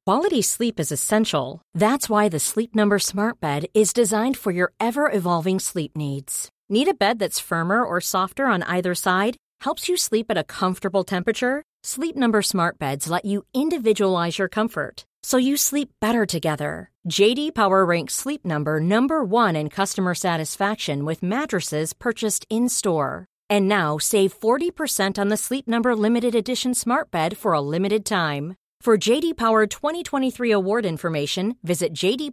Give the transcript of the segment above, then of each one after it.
Quality sleep is essential. That's why the Sleep Number Smart Bed is designed for your ever-evolving sleep needs. Need a bed that's firmer or softer on either side? Helps you sleep at a comfortable temperature? Sleep Number Smart Beds let you individualize your comfort, so you sleep better together. J.D. Power ranks Sleep Number number 1 in customer satisfaction with mattresses purchased in-store. And now, save 40% on the Sleep Number Limited Edition Smart Bed for a limited time. For J.D. Power 2023 award information, visit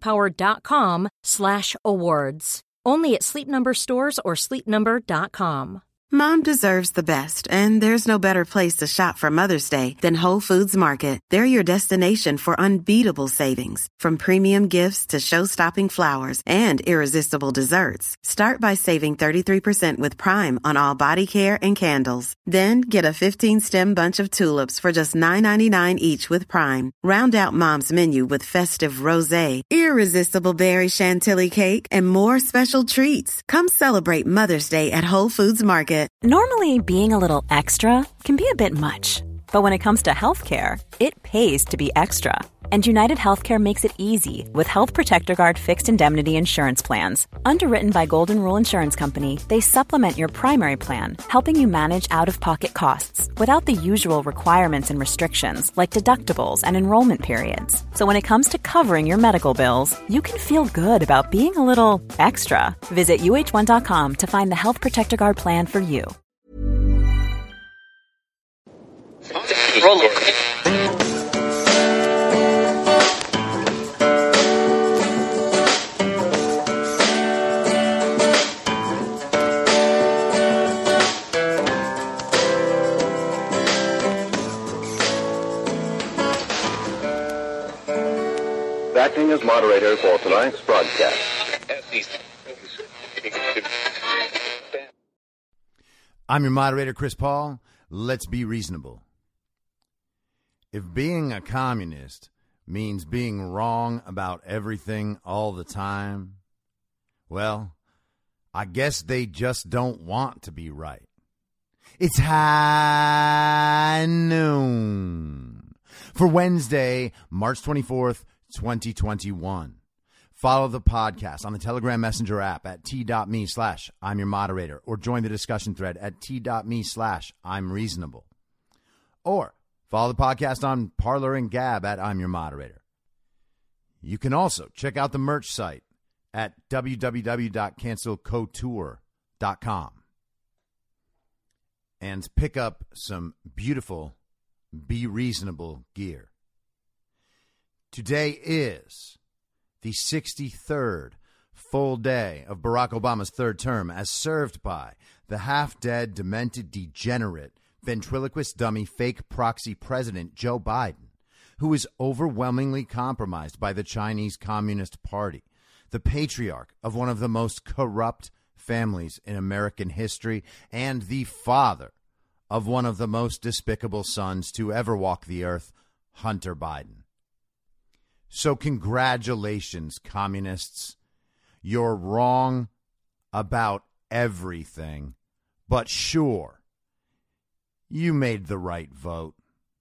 jdpower.com/awards. Only at Sleep Number stores or sleepnumber.com. Mom deserves the best, and there's no better place to shop for Mother's Day than Whole Foods Market. They're your destination for unbeatable savings, from premium gifts to show-stopping flowers and irresistible desserts. Start by saving 33% with Prime on all body care and candles. Then get a 15-stem bunch of tulips for just $9.99 each with Prime. Round out Mom's menu with festive rosé, irresistible berry chantilly cake, and more special treats. Come celebrate Mother's Day at Whole Foods Market. Normally, being a little extra can be a bit much, but when it comes to healthcare, it pays to be extra. And United Healthcare makes it easy with Health Protector Guard fixed indemnity insurance plans. Underwritten by Golden Rule Insurance Company, they supplement your primary plan, helping you manage out-of-pocket costs without the usual requirements and restrictions like deductibles and enrollment periods. So when it comes to covering your medical bills, you can feel good about being a little extra. Visit uh1.com to find the Health Protector Guard plan for you. Acting as moderator for tonight's broadcast. I'm your moderator, Chris Paul. Let's be reasonable. If being a communist means being wrong about everything all the time, well, I guess they just don't want to be right. It's high noon for Wednesday, March 24th, 2021. Follow the podcast on the Telegram Messenger app at t.me/I'm your moderator, or join the discussion thread at t.me/I'm reasonable. Or follow the podcast on Parler and Gab at I'm your moderator. You can also check out the merch site at www.cancelcouture.com and pick up some beautiful Be Reasonable gear. Today is the 63rd full day of Barack Obama's third term, as served by the half-dead, demented, degenerate, ventriloquist dummy, fake proxy president Joe Biden, who is overwhelmingly compromised by the Chinese Communist Party, the patriarch of one of the most corrupt families in American history, and the father of one of the most despicable sons to ever walk the earth, Hunter Biden. So congratulations, communists. You're wrong about everything, but sure, you made the right vote.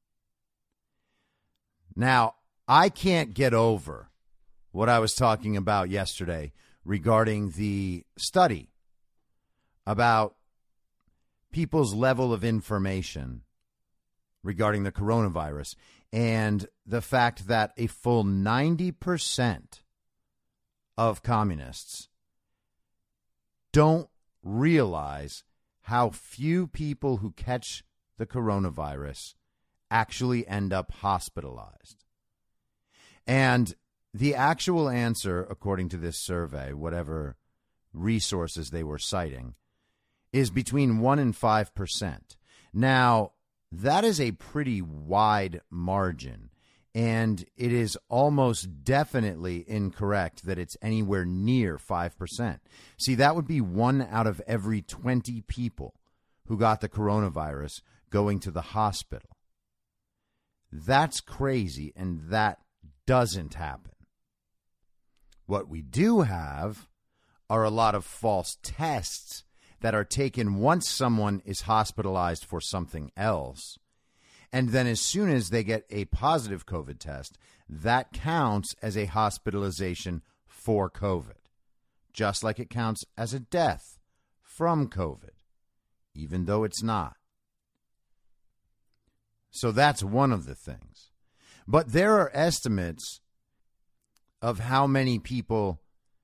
Now, I can't get over what I was talking about yesterday regarding the study about people's level of information regarding the coronavirus, and the fact that a full 90% of communists don't realize how few people who catch the coronavirus actually end up hospitalized. And the actual answer, according to this survey, whatever resources they were citing, is between 1% and 5%. Now, that is a pretty wide margin, and it is almost definitely incorrect that it's anywhere near 5%. See, that would be 1 out of every 20 people who got the coronavirus going to the hospital. That's crazy, and that doesn't happen. What we do have are a lot of false tests that are taken once someone is hospitalized for something else, and then as soon as they get a positive COVID test, that counts as a hospitalization for COVID, just like it counts as a death from COVID, even though it's not. So that's one of the things. But there are estimates of how many people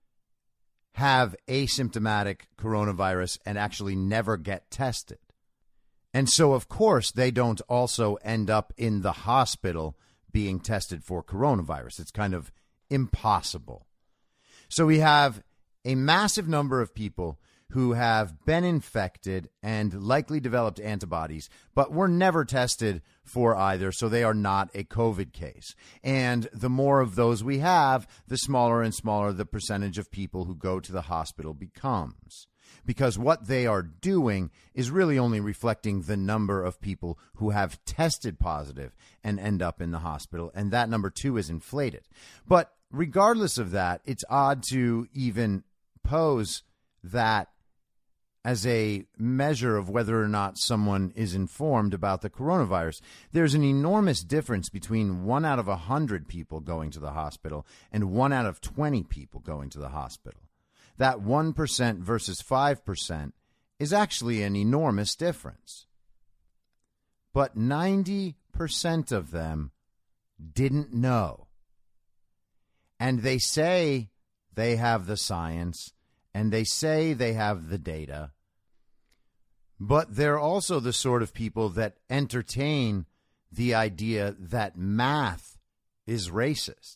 have asymptomatic coronavirus and actually never get tested. And so, of course, they don't also end up in the hospital being tested for coronavirus. It's kind of impossible. So we have a massive number of people who have been infected and likely developed antibodies, but were never tested for either, so they are not a COVID case. And the more of those we have, the smaller and smaller the percentage of people who go to the hospital becomes. Because what they are doing is really only reflecting the number of people who have tested positive and end up in the hospital, and that number too is inflated. But regardless of that, it's odd to even pose that as a measure of whether or not someone is informed about the coronavirus. There's an enormous difference between 1 out of 100 people going to the hospital and 1 out of 20 people going to the hospital. That 1% versus 5% is actually an enormous difference. But 90% of them didn't know. And they say they have the science, and they say they have the data, but they're also the sort of people that entertain the idea that math is racist.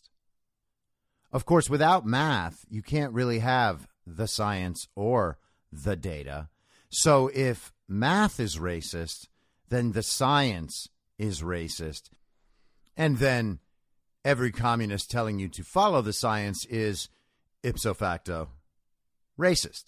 Of course, without math, you can't really have the science or the data. So if math is racist, then the science is racist. And then every communist telling you to follow the science is ipso facto racist,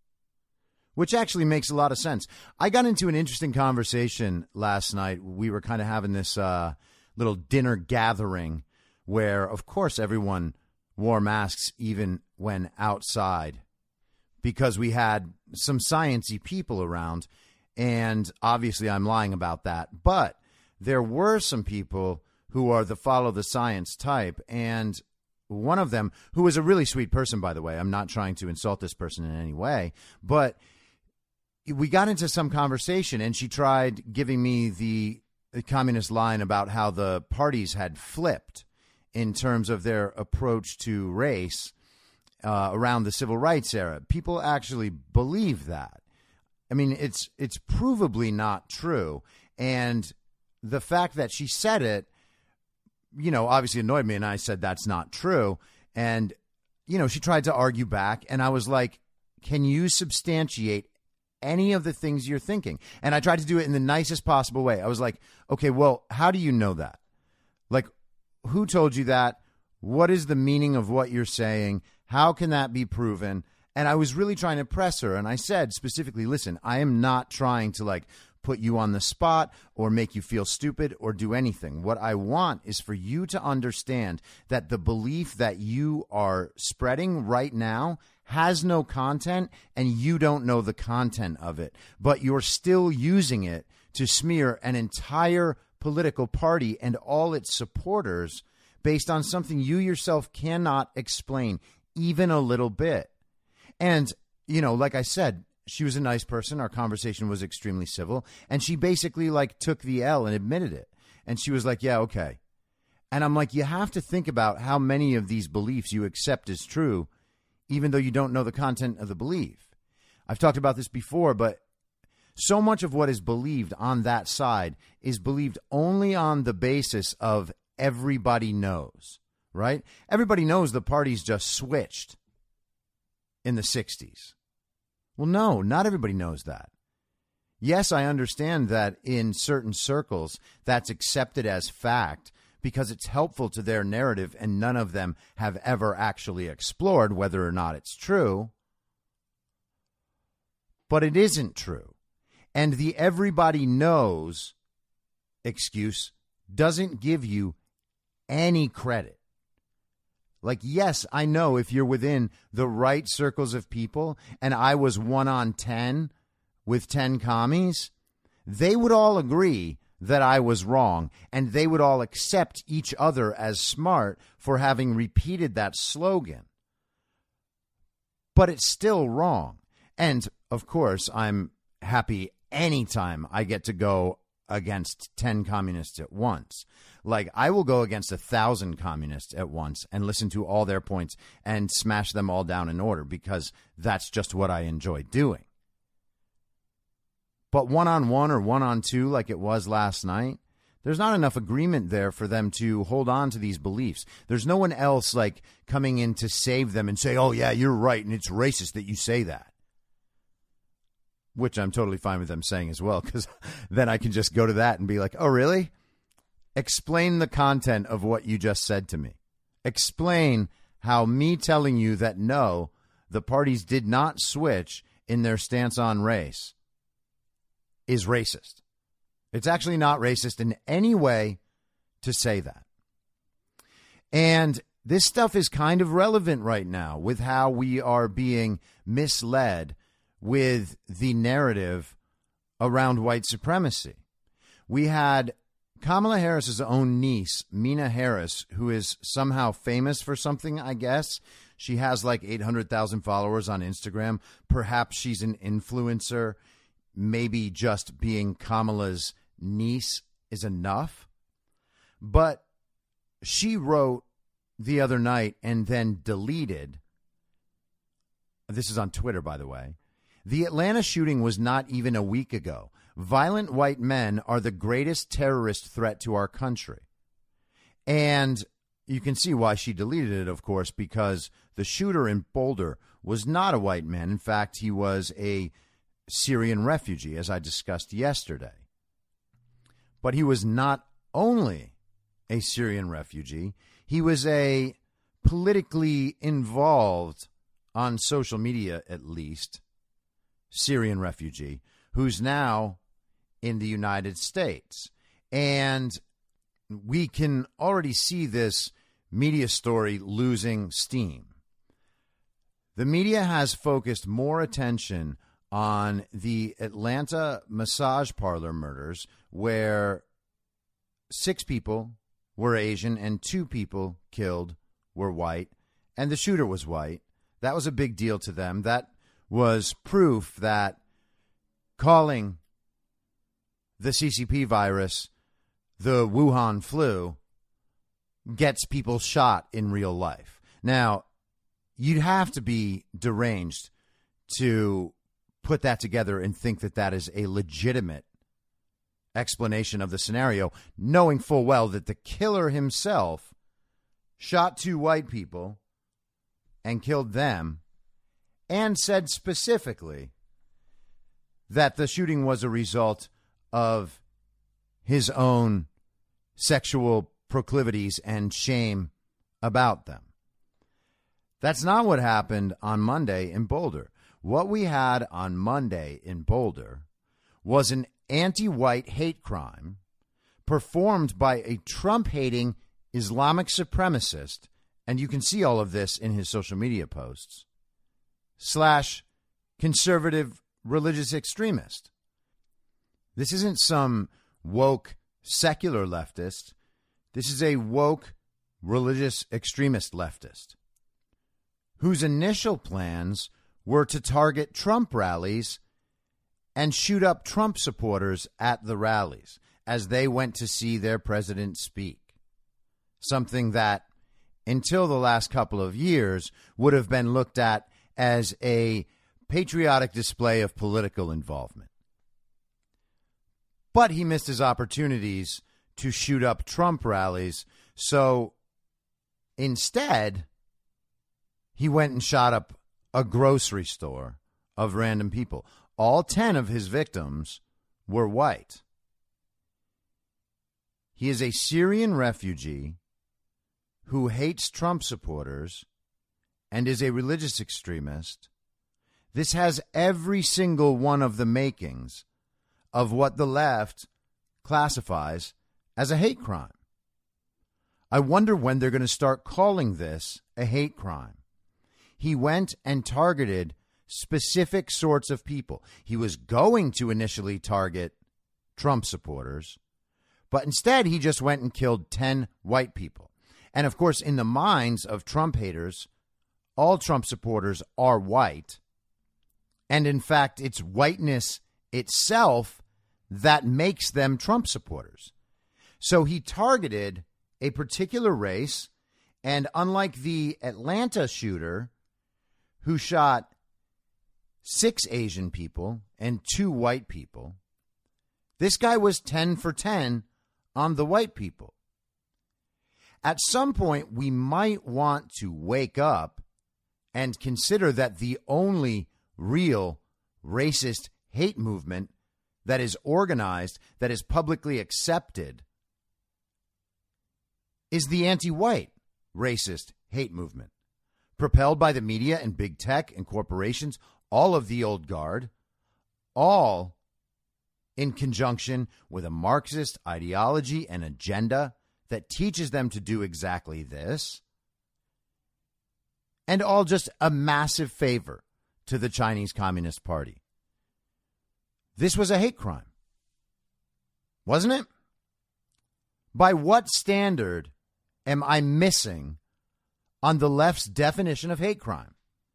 which actually makes a lot of sense. I got into an interesting conversation last night. We were kind of having this little dinner gathering where, of course, everyone wore masks even when outside because we had some sciencey people around. And obviously I'm lying about that. But there were some people who are the follow the science type. And one of them, who was a really sweet person, by the way, I'm not trying to insult this person in any way, but we got into some conversation and she tried giving me the communist line about how the parties had flipped in terms of their approach to race around the civil rights era. People actually believe that. I mean, it's provably not true. And the fact that she said it, you know, obviously annoyed me. And I said, that's not true. And, you know, she tried to argue back. And I was like, can you substantiate any of the things you're thinking? And I tried to do it in the nicest possible way. I was like, okay, well, how do you know that? Like, who told you that? What is the meaning of what you're saying? How can that be proven? And I was really trying to press her. And I said specifically, listen, I am not trying to like put you on the spot or make you feel stupid or do anything. What I want is for you to understand that the belief that you are spreading right now has no content and you don't know the content of it, but you're still using it to smear an entire political party and all its supporters based on something you yourself cannot explain even a little bit. And, you know, like I said, she was a nice person. Our conversation was extremely civil. And she basically like took the L and admitted it. And she was like, yeah, okay. And I'm like, you have to think about how many of these beliefs you accept as true, even though you don't know the content of the belief. I've talked about this before, but so much of what is believed on that side is believed only on the basis of everybody knows, right? Everybody knows the parties just switched in the 60s. Well, no, not everybody knows that. Yes, I understand that in certain circles that's accepted as fact because it's helpful to their narrative and none of them have ever actually explored whether or not it's true. But it isn't true. And the everybody knows excuse doesn't give you any credit. Like, yes, I know if you're within the right circles of people and I was 1 on 10 with 10 commies, they would all agree that I was wrong, and they would all accept each other as smart for having repeated that slogan. But it's still wrong. And, of course, I'm happy anytime I get to go against 10 communists at once. Like, I will go against 1,000 communists at once and listen to all their points and smash them all down in order, because that's just what I enjoy doing. But one-on-one or one-on-two, like it was last night, there's not enough agreement there for them to hold on to these beliefs. There's no one else like coming in to save them and say, oh, yeah, you're right, and it's racist that you say that. Which I'm totally fine with them saying as well, because then I can just go to that and be like, oh, really? Explain the content of what you just said to me. Explain how me telling you that no, the parties did not switch in their stance on race is racist. It's actually not racist in any way to say that. And this stuff is kind of relevant right now with how we are being misled with the narrative around white supremacy. We had Kamala Harris's own niece, Mina Harris, who is somehow famous for something, I guess. She has like 800,000 followers on Instagram. Perhaps she's an influencer. Maybe just being Kamala's niece is enough. But she wrote the other night and then deleted. This is on Twitter, by the way. The Atlanta shooting was not even a week ago. Violent white men are the greatest terrorist threat to our country. And you can see why she deleted it, of course, because the shooter in Boulder was not a white man. In fact, he was a Syrian refugee, as I discussed yesterday. But he was not only a Syrian refugee, he was a politically involved, on social media at least, Syrian refugee who's now in the United States. And we can already see this media story losing steam. The media has focused more attention on the Atlanta massage parlor murders, where 6 people were Asian and 2 people killed were white, and the shooter was white. That was a big deal to them. That was proof that calling the CCP virus the Wuhan flu gets people shot in real life. Now, you'd have to be deranged to put that together and think that that is a legitimate explanation of the scenario, knowing full well that the killer himself shot 2 white people and killed them, and said specifically that the shooting was a result of his own sexual proclivities and shame about them. That's not what happened on Monday in Boulder. What we had on Monday in Boulder was an anti-white hate crime performed by a Trump-hating Islamic supremacist, and you can see all of this in his social media posts, / conservative religious extremist. This isn't some woke secular leftist. This is a woke religious extremist leftist whose initial plans were to target Trump rallies and shoot up Trump supporters at the rallies as they went to see their president speak. Something that, until the last couple of years, would have been looked at as a patriotic display of political involvement. But he missed his opportunities to shoot up Trump rallies, so instead, he went and shot up a grocery store of random people. All 10 of his victims were white. He is a Syrian refugee who hates Trump supporters and is a religious extremist. This has every single one of the makings of what the left classifies as a hate crime. I wonder when they're going to start calling this a hate crime. He went and targeted specific sorts of people. He was going to initially target Trump supporters, But instead, he just went and killed 10 white people. And of course, in the minds of Trump haters, all Trump supporters are white. And in fact, it's whiteness itself that makes them Trump supporters. So he targeted a particular race. And unlike the Atlanta shooter who shot 6 Asian people and 2 white people, this guy was 10 for 10 on the white people. At some point, we might want to wake up and consider that the only real racist hate movement that is organized, that is publicly accepted, is the anti-white racist hate movement, propelled by the media and big tech and corporations, all of the old guard, all in conjunction with a Marxist ideology and agenda that teaches them to do exactly this, and all just a massive favor to the Chinese Communist Party. This was a hate crime, wasn't it? By what standard am I missing on the left's definition of hate crime?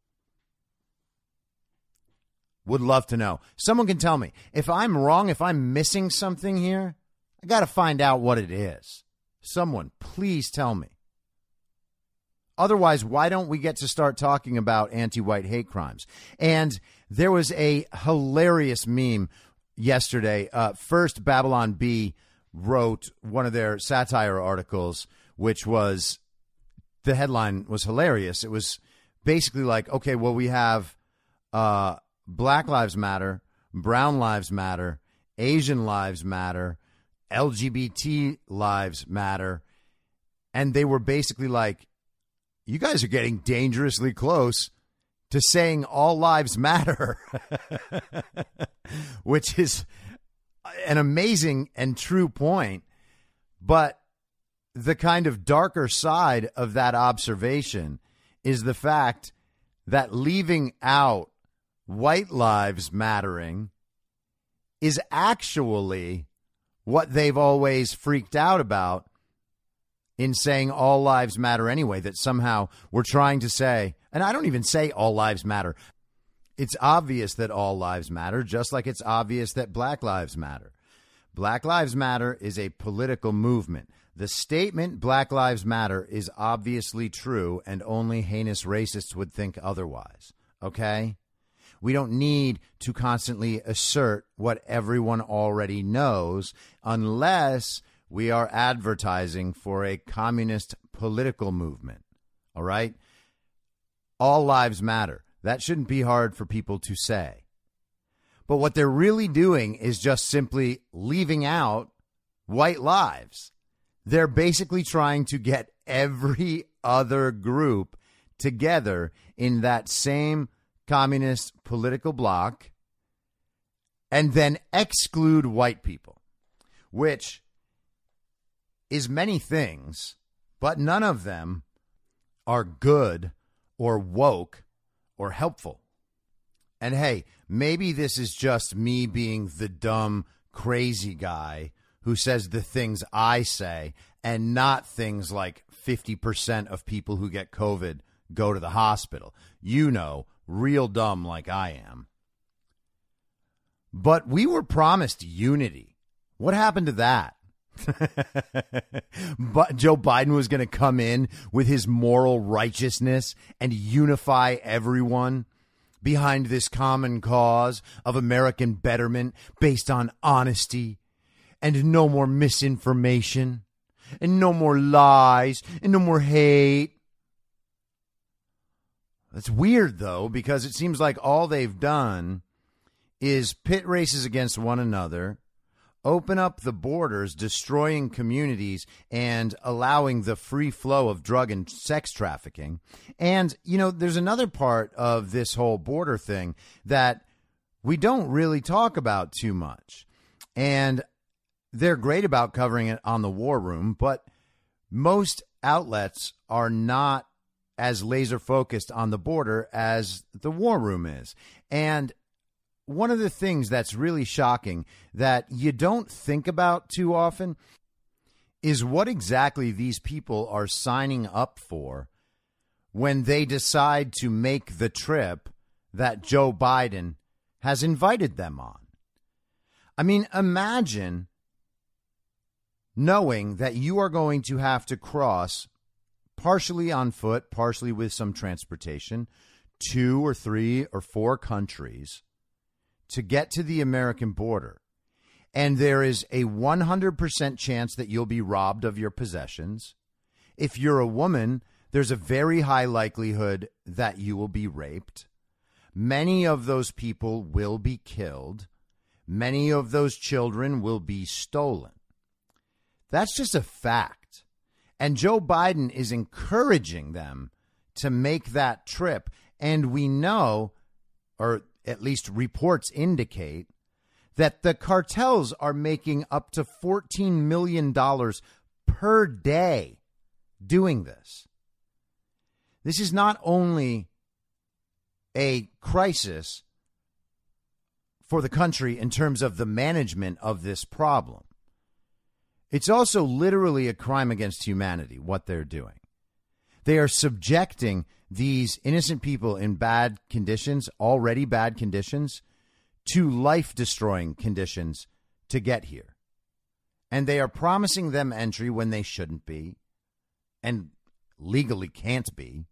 Would love to know. Someone can tell me. If I'm wrong, if I'm missing something here, I got to find out what it is. Someone, please tell me. Otherwise, why don't we get to start talking about anti-white hate crimes? And there was a hilarious meme yesterday. First, Babylon Bee wrote one of their satire articles, which was, the headline was hilarious. It was basically like, okay, well, we have Black Lives Matter, Brown Lives Matter, Asian Lives Matter, LGBT lives matter. And they were basically like, you guys are getting dangerously close to saying all lives matter, which is an amazing and true point. But the kind of darker side of that observation is the fact that leaving out white lives mattering is actually what they've always freaked out about in saying all lives matter anyway, that somehow we're trying to say, and I don't even say all lives matter. It's obvious that all lives matter, just like it's obvious that Black Lives Matter. Black Lives Matter is a political movement. The statement Black Lives Matter is obviously true, and only heinous racists would think otherwise. Okay? We don't need to constantly assert what everyone already knows unless we are advertising for a communist political movement. All right? All lives matter. That shouldn't be hard for people to say. But what they're really doing is just simply leaving out white lives. They're basically trying to get every other group together in that same communist political bloc and then exclude white people, which is many things, but none of them are good or woke or helpful. And hey, maybe this is just me being the dumb, crazy guy who says the things I say and not things like 50% of people who get COVID go to the hospital. You know, real dumb like I am. But we were promised unity. What happened to that? But Joe Biden was going to come in with his moral righteousness and unify everyone behind this common cause of American betterment based on honesty and no more misinformation and no more lies and no more hate. That's weird, though, because it seems like all they've done is pit races against one another, open up the borders, destroying communities and allowing the free flow of drug and sex trafficking. And, you know, there's another part of this whole border thing that we don't really talk about too much. And they're great about covering it on the War Room, but most outlets are not as laser focused on the border as the War Room is. And one of the things that's really shocking that you don't think about too often is what exactly these people are signing up for when they decide to make the trip that Joe Biden has invited them on. I mean, imagine knowing that you are going to have to cross, partially on foot, partially with some transportation, 2 or 3 or 4 countries to get to the American border. And there is a 100% chance that you'll be robbed of your possessions. If you're a woman, there's a very high likelihood that you will be raped. Many of those people will be killed. Many of those children will be stolen. That's just a fact. And Joe Biden is encouraging them to make that trip. And we know, or at least reports indicate, that the cartels are making up to $14 million per day doing this. This is not only a crisis for the country in terms of the management of this problem. It's also literally a crime against humanity, what they're doing. They are subjecting these innocent people in bad conditions, already bad conditions, to life-destroying conditions to get here. And they are promising them entry when they shouldn't be and legally can't be.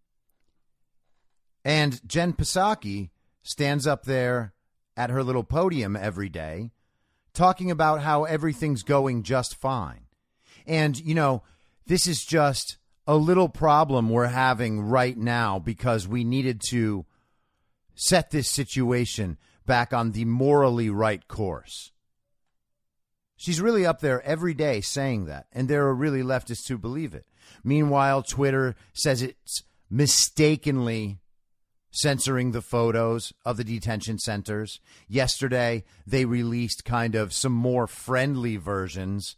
And Jen Psaki stands up there at her little podium every day talking about how everything's going just fine. And, you know, this is just a little problem we're having right now because we needed to set this situation back on the morally right course. She's really up there every day saying that, and there are really leftists who believe it. Meanwhile, Twitter says it's mistakenly censoring the photos of the detention centers. Yesterday, they released kind of some more friendly versions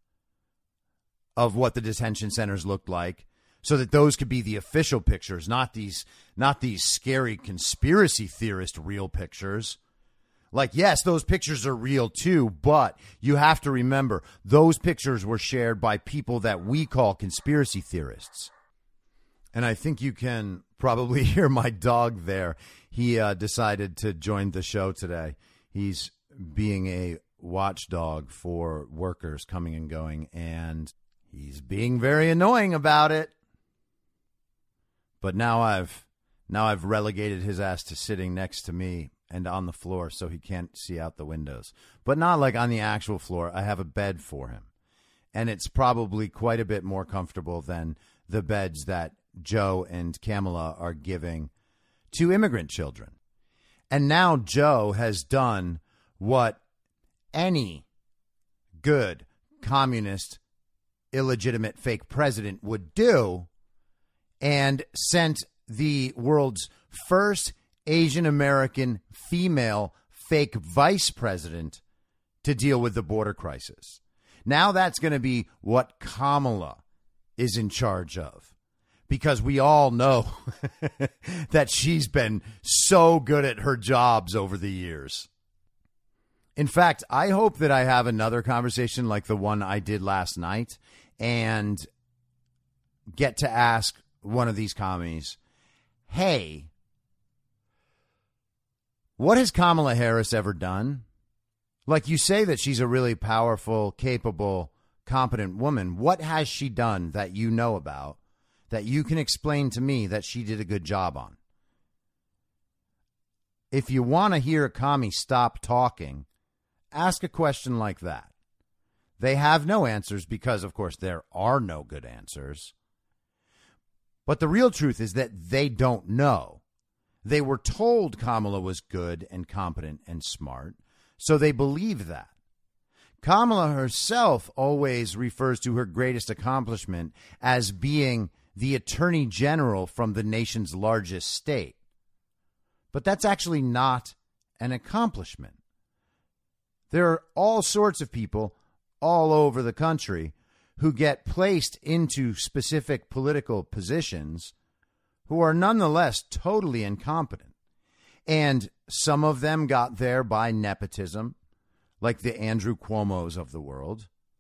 of what the detention centers looked like so that those could be the official pictures, not these scary conspiracy theorist real pictures. Like, yes, those pictures are real too, but you have to remember those pictures were shared by people that we call conspiracy theorists. And I think you can probably hear my dog there. He decided to join the show today. He's being a watchdog for workers coming and going, and he's being very annoying about it. But now I've relegated his ass to sitting next to me and on the floor so he can't see out the windows. But not like on the actual floor. I have a bed for him. And it's probably quite a bit more comfortable than the beds that Joe and Kamala are giving to immigrant children. And now Joe has done what any good communist, illegitimate fake president would do and sent the world's first Asian American female fake vice president to deal with the border crisis. Now that's going to be what Kamala is in charge of, because we all know that she's been so good at her jobs over the years. In fact, I hope that I have another conversation like the one I did last night and get to ask one of these commies, hey, what has Kamala Harris ever done? Like, you say that she's a really powerful, capable, competent woman. What has she done that you know about that you can explain to me that she did a good job on? If you want to hear a commie stop talking, ask a question like that. They have no answers because, of course, there are no good answers. But the real truth is that they don't know. They were told Kamala was good and competent and smart, so they believe that. Kamala herself always refers to her greatest accomplishment as being the attorney general from the nation's largest state. But that's actually not an accomplishment. There are all sorts of people all over the country who get placed into specific political positions who are nonetheless totally incompetent. And some of them got there by nepotism, like the Andrew Cuomos of the world.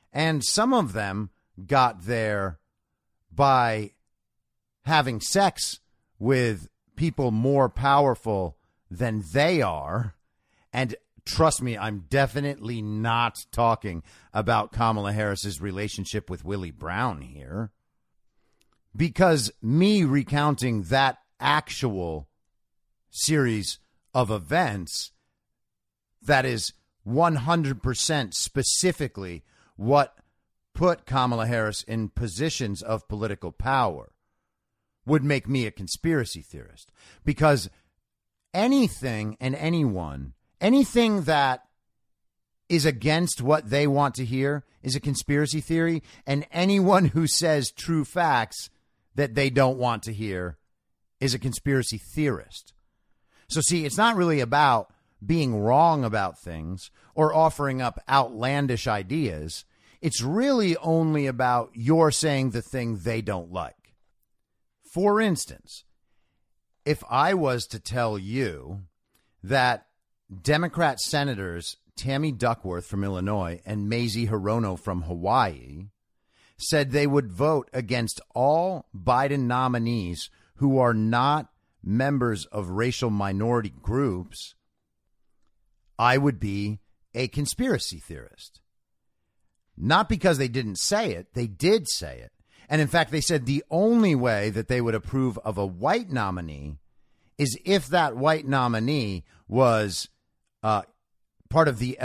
And some of them got there by having sex with people more powerful than they are. And trust me, I'm definitely not talking about Kamala Harris's relationship with Willie Brown here. Because me recounting that actual series of events that is 100% specifically what put Kamala Harris in positions of political power would make me a conspiracy theorist. Because anything and anyone, anything that is against what they want to hear is a conspiracy theory, and anyone who says true facts that they don't want to hear is a conspiracy theorist. So see, it's not really about being wrong about things or offering up outlandish ideas. It's really only about you're saying the thing they don't like. For instance, if I was to tell you that Democrat Senators Tammy Duckworth from Illinois and Mazie Hirono from Hawaii said they would vote against all Biden nominees who are not members of racial minority groups, I would be a conspiracy theorist. Not because they didn't say it, they did say it. And in fact, they said the only way that they would approve of a white nominee is if that white nominee was part of the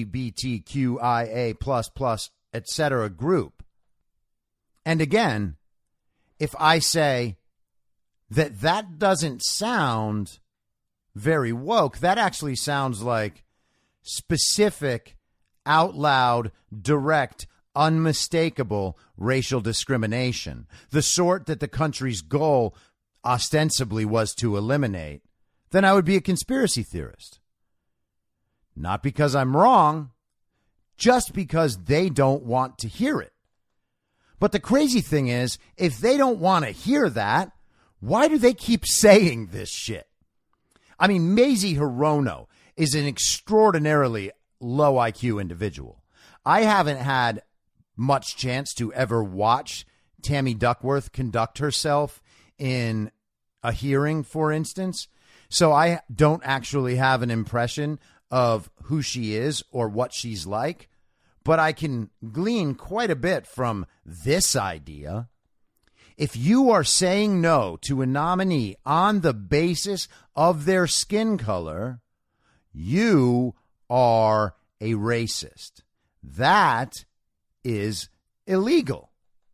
LGBTQIA++, etc. group. And again, if I say that doesn't sound very woke, that actually sounds like specific, out loud, direct, unmistakable racial discrimination, the sort that the country's goal ostensibly was to eliminate, then I would be a conspiracy theorist. Not because I'm wrong, just because they don't want to hear it. But the crazy thing is, if they don't want to hear that, why do they keep saying this shit? I mean, Mazie Hirono is an extraordinarily low IQ individual. I haven't had much chance to ever watch Tammy Duckworth conduct herself in a hearing, for instance. So I don't actually have an impression of who she is or what she's like. But I can glean quite a bit from this idea. If you are saying no to a nominee on the basis of their skin color, you are a racist. That is illegal.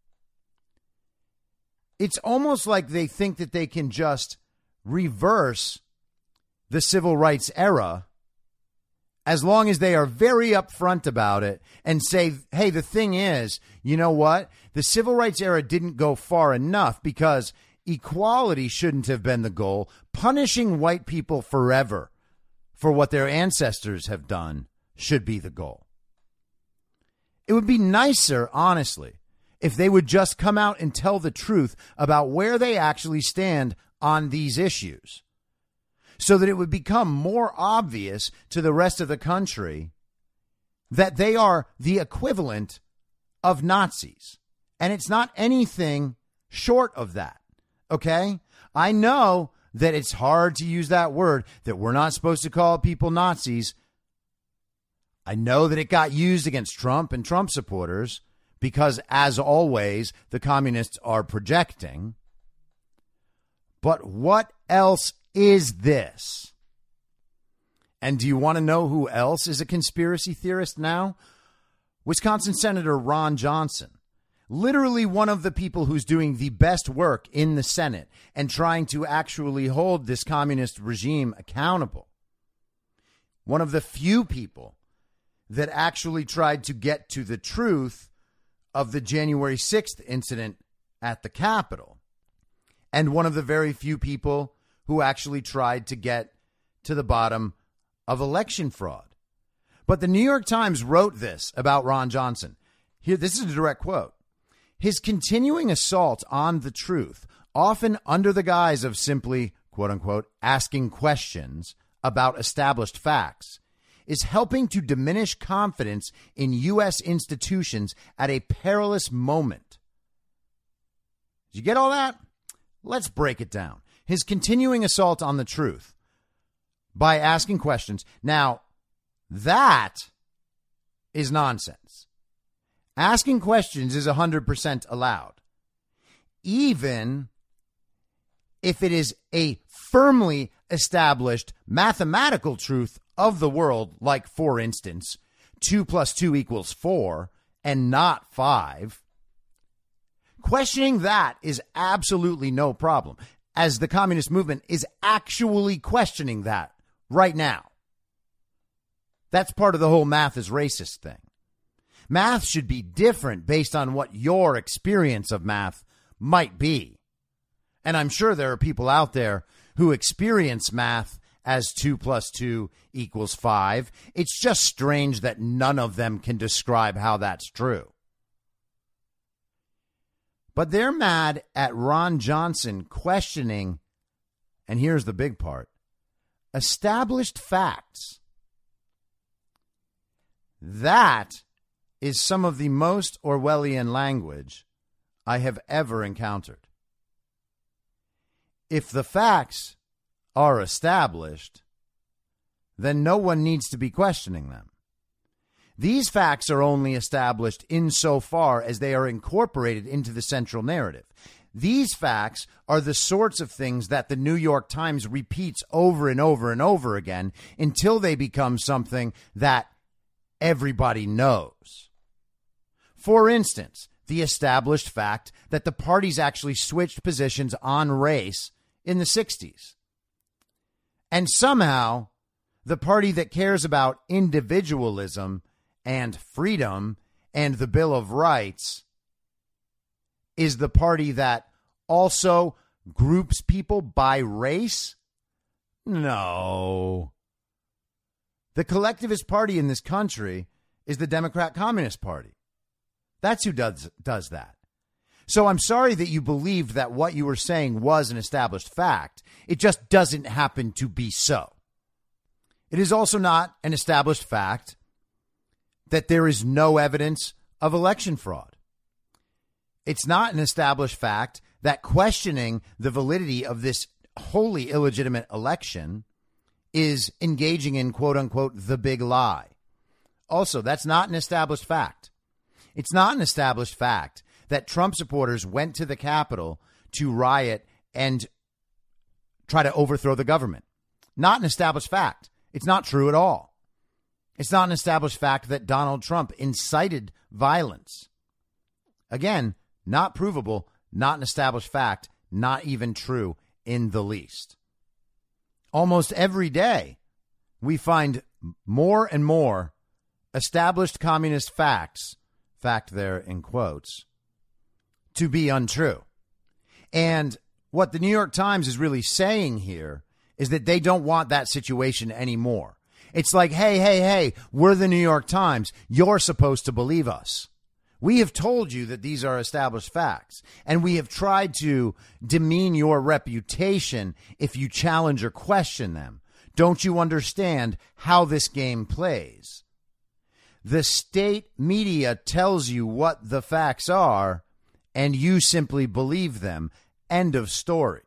It's almost like they think that they can just reverse the civil rights era as long as they are very upfront about it and say, hey, the thing is, you know what? The civil rights era didn't go far enough because equality shouldn't have been the goal. Punishing white people forever for what their ancestors have done should be the goal. It would be nicer, honestly, if they would just come out and tell the truth about where they actually stand on these issues, so that it would become more obvious to the rest of the country that they are the equivalent of Nazis. And it's not anything short of that. Okay? I know that it's hard to use that word, that we're not supposed to call people Nazis. I know that it got used against Trump and Trump supporters because, as always, the communists are projecting. But what else is this? And do you want to know who else is a conspiracy theorist now? Wisconsin Senator Ron Johnson, literally one of the people who's doing the best work in the Senate and trying to actually hold this communist regime accountable. One of the few people that actually tried to get to the truth of the January 6th incident at the Capitol. And one of the very few people who actually tried to get to the bottom of election fraud. But the New York Times wrote this about Ron Johnson. Here, this is a direct quote. His continuing assault on the truth, often under the guise of simply, quote unquote, asking questions about established facts, is helping to diminish confidence in U.S. institutions at a perilous moment. Did you get all that? Let's break it down. His continuing assault on the truth by asking questions. Now, that is nonsense. Asking questions is 100% allowed, even if it is a firmly established mathematical truth of the world, like, for instance, 2 + 2 = 4 and not 5. Questioning that is absolutely no problem, as the communist movement is actually questioning that right now. That's part of the whole math is racist thing. Math should be different based on what your experience of math might be. And I'm sure there are people out there who experience math as 2 + 2 = 5. It's just strange that none of them can describe how that's true. But they're mad at Ron Johnson questioning, and here's the big part, established facts. That is some of the most Orwellian language I have ever encountered. If the facts are established, then no one needs to be questioning them. These facts are only established insofar as they are incorporated into the central narrative. These facts are the sorts of things that the New York Times repeats over and over and over again until they become something that everybody knows. For instance, the established fact that the parties actually switched positions on race in the 60s. And somehow, the party that cares about individualism and freedom and the Bill of Rights is the party that also groups people by race? No. The collectivist party in this country is the Democrat Communist Party. That's who does that. So I'm sorry that you believed that what you were saying was an established fact. It just doesn't happen to be so. It is also not an established fact that there is no evidence of election fraud. It's not an established fact that questioning the validity of this wholly illegitimate election is engaging in, quote unquote, the big lie. Also, that's not an established fact. It's not an established fact that Trump supporters went to the Capitol to riot and try to overthrow the government. Not an established fact. It's not true at all. It's not an established fact that Donald Trump incited violence. Again, not provable, not an established fact, not even true in the least. Almost every day, we find more and more established communist facts, fact there in quotes, to be untrue. And what the New York Times is really saying here is that they don't want that situation anymore. It's like, hey, we're the New York Times. You're supposed to believe us. We have told you that these are established facts, and we have tried to demean your reputation if you challenge or question them. Don't you understand how this game plays? The state media tells you what the facts are, and you simply believe them. End of story.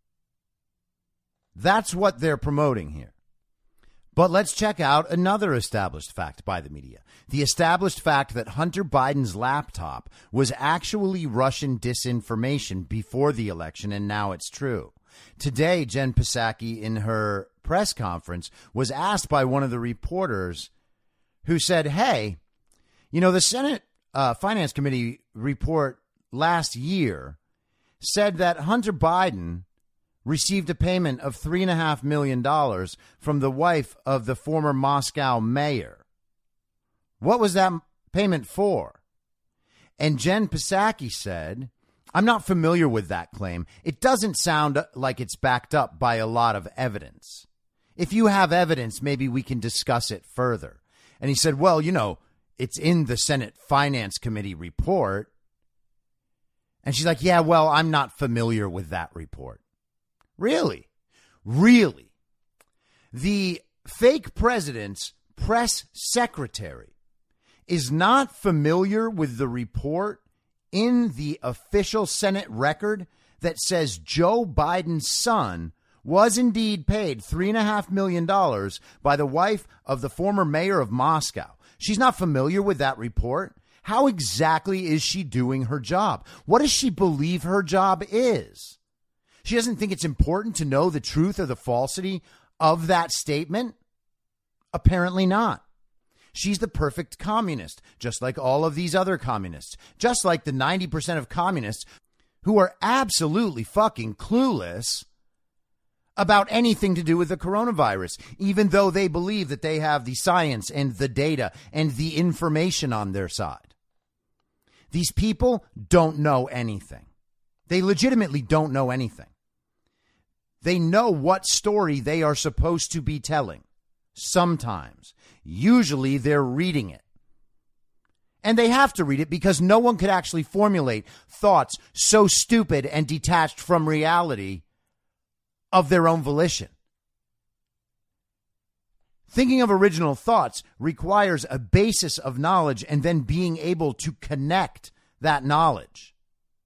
That's what they're promoting here. But let's check out another established fact by the media. The established fact that Hunter Biden's laptop was actually Russian disinformation before the election, and now it's true. Today, Jen Psaki, in her press conference, was asked by one of the reporters who said, hey, you know, the Senate Finance Committee report last year said that Hunter Biden received a payment of $3.5 million from the wife of the former Moscow mayor. What was that payment for? And Jen Psaki said, I'm not familiar with that claim. It doesn't sound like it's backed up by a lot of evidence. If you have evidence, maybe we can discuss it further. And he said, well, you know, it's in the Senate Finance Committee report. And she's like, yeah, well, I'm not familiar with that report. Really? Really? The fake president's press secretary is not familiar with the report in the official Senate record that says Joe Biden's son was indeed paid $3.5 million by the wife of the former mayor of Moscow. She's not familiar with that report. How exactly is she doing her job? What does she believe her job is? She doesn't think it's important to know the truth or the falsity of that statement? Apparently not. She's the perfect communist, just like all of these other communists, just like the 90% of communists who are absolutely fucking clueless about anything to do with the coronavirus, even though they believe that they have the science and the data and the information on their side. These people don't know anything. They legitimately don't know anything. They know what story they are supposed to be telling. Sometimes. Usually they're reading it. And they have to read it because no one could actually formulate thoughts so stupid and detached from reality of their own volition. Thinking of original thoughts requires a basis of knowledge and then being able to connect that knowledge.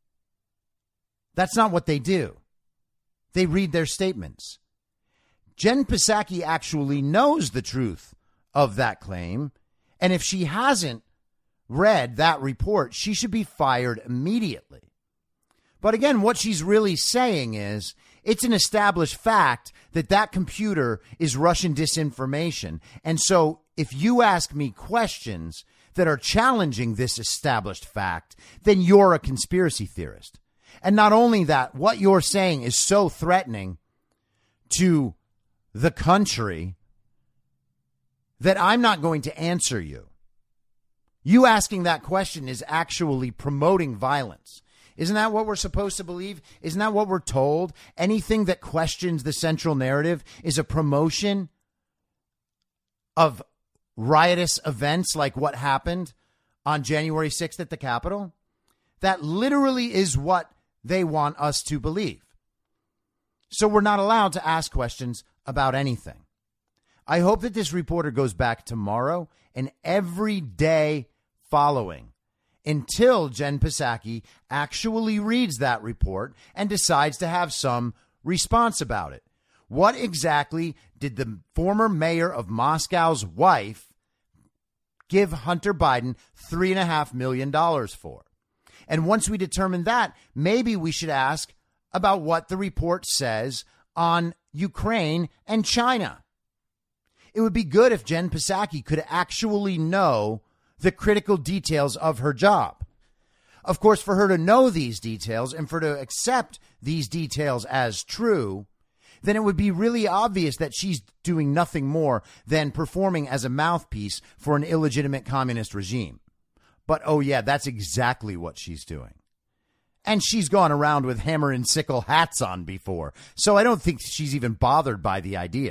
That's not what they do. They read their statements. Jen Psaki actually knows the truth of that claim, and if she hasn't read that report, she should be fired immediately. But again, what she's really saying is it's an established fact that that computer is Russian disinformation. And so if you ask me questions that are challenging this established fact, then you're a conspiracy theorist. And not only that, what you're saying is so threatening to the country that I'm not going to answer you. You asking that question is actually promoting violence. Isn't that what we're supposed to believe? Isn't that what we're told? Anything that questions the central narrative is a promotion of riotous events like what happened on January 6th at the Capitol? That literally is what they want us to believe. So we're not allowed to ask questions about anything. I hope that this reporter goes back tomorrow and every day following until Jen Psaki actually reads that report and decides to have some response about it. What exactly did the former mayor of Moscow's wife give Hunter Biden $3.5 million for? And once we determine that, maybe we should ask about what the report says on Ukraine and China. It would be good if Jen Psaki could actually know the critical details of her job. Of course, for her to know these details and for her to accept these details as true, then it would be really obvious that she's doing nothing more than performing as a mouthpiece for an illegitimate communist regime. But, oh yeah, that's exactly what she's doing. And she's gone around with hammer and sickle hats on before, so I don't think she's even bothered by the idea.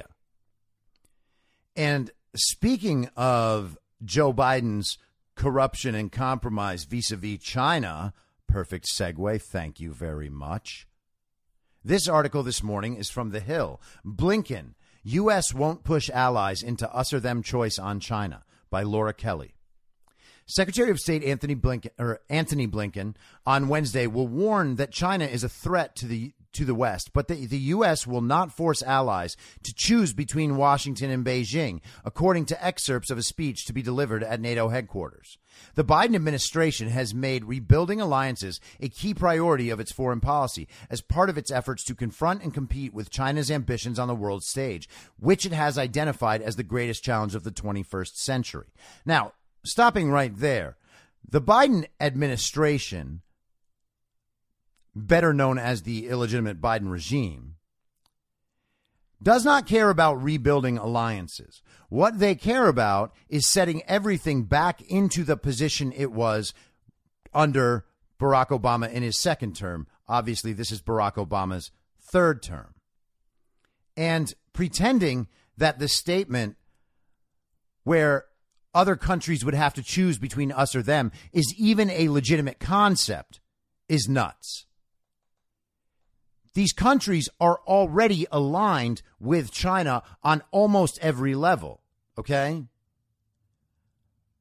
And speaking of Joe Biden's corruption and compromise vis-a-vis China, perfect segue, thank you very much. This article this morning is from The Hill. Blinken, U.S. won't push allies into us-or-them choice on China, by Laura Kelly. Secretary of State Anthony Blinken on Wednesday will warn that China is a threat to the West, but the U.S. will not force allies to choose between Washington and Beijing, according to excerpts of a speech to be delivered at NATO headquarters. The Biden administration has made rebuilding alliances a key priority of its foreign policy as part of its efforts to confront and compete with China's ambitions on the world stage, which it has identified as the greatest challenge of the 21st century. Now, stopping right there, the Biden administration, better known as the illegitimate Biden regime, does not care about rebuilding alliances. What they care about is setting everything back into the position it was under Barack Obama in his second term. Obviously, this is Barack Obama's third term. And pretending that the statement where other countries would have to choose between us or them is even a legitimate concept is nuts. These countries are already aligned with China on almost every level, okay?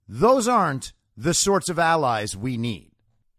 those aren't the sorts of allies we need.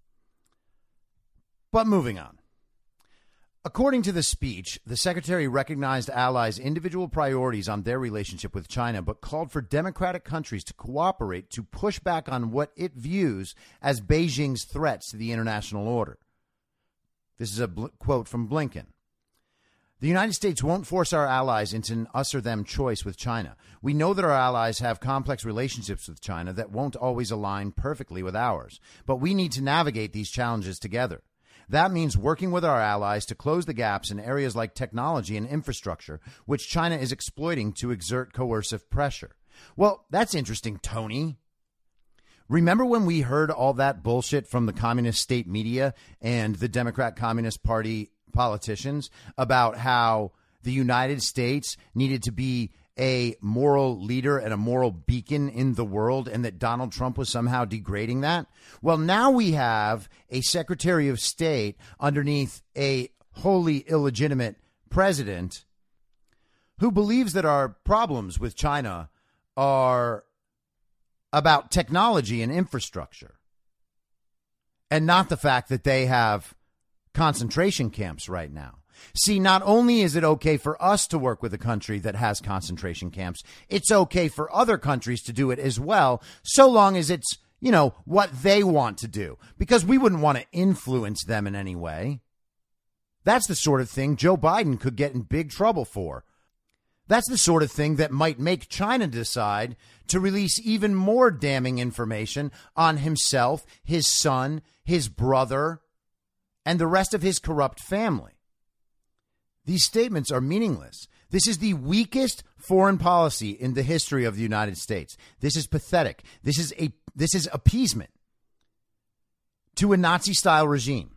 But moving on. According to the speech, the secretary recognized allies' individual priorities on their relationship with China, but called for democratic countries to cooperate to push back on what it views as Beijing's threats to the international order. This is a quote from Blinken. The United States won't force our allies into an us or them choice with China. We know that our allies have complex relationships with China that won't always align perfectly with ours, but we need to navigate these challenges together. That means working with our allies to close the gaps in areas like technology and infrastructure, which China is exploiting to exert coercive pressure. Well, that's interesting, Tony. Remember when we heard all that bullshit from the communist state media and the Democrat Communist Party politicians about how the United States needed to be a moral leader and a moral beacon in the world, and that Donald Trump was somehow degrading that? Well, now we have a Secretary of State underneath a wholly illegitimate president who believes that our problems with China are about technology and infrastructure, and not the fact that they have concentration camps right now. See, not only is it okay for us to work with a country that has concentration camps, it's okay for other countries to do it as well, so long as it's, you know, what they want to do, because we wouldn't want to influence them in any way. That's the sort of thing Joe Biden could get in big trouble for. That's the sort of thing that might make China decide to release even more damning information on himself, his son, his brother, and the rest of his corrupt family. These statements are meaningless. This is the weakest foreign policy in the history of the United States. This is pathetic. This is appeasement to a Nazi-style regime.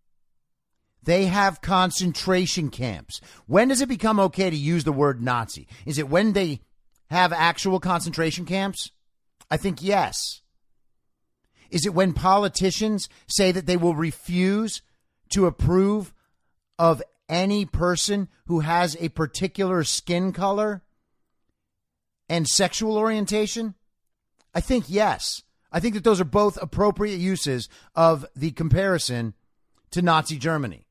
They have concentration camps. When does it become okay to use the word Nazi? Is it when they have actual concentration camps? I think yes. Is it when politicians say that they will refuse to approve of any person who has a particular skin color and sexual orientation? I think yes. I think that those are both appropriate uses of the comparison to Nazi Germany.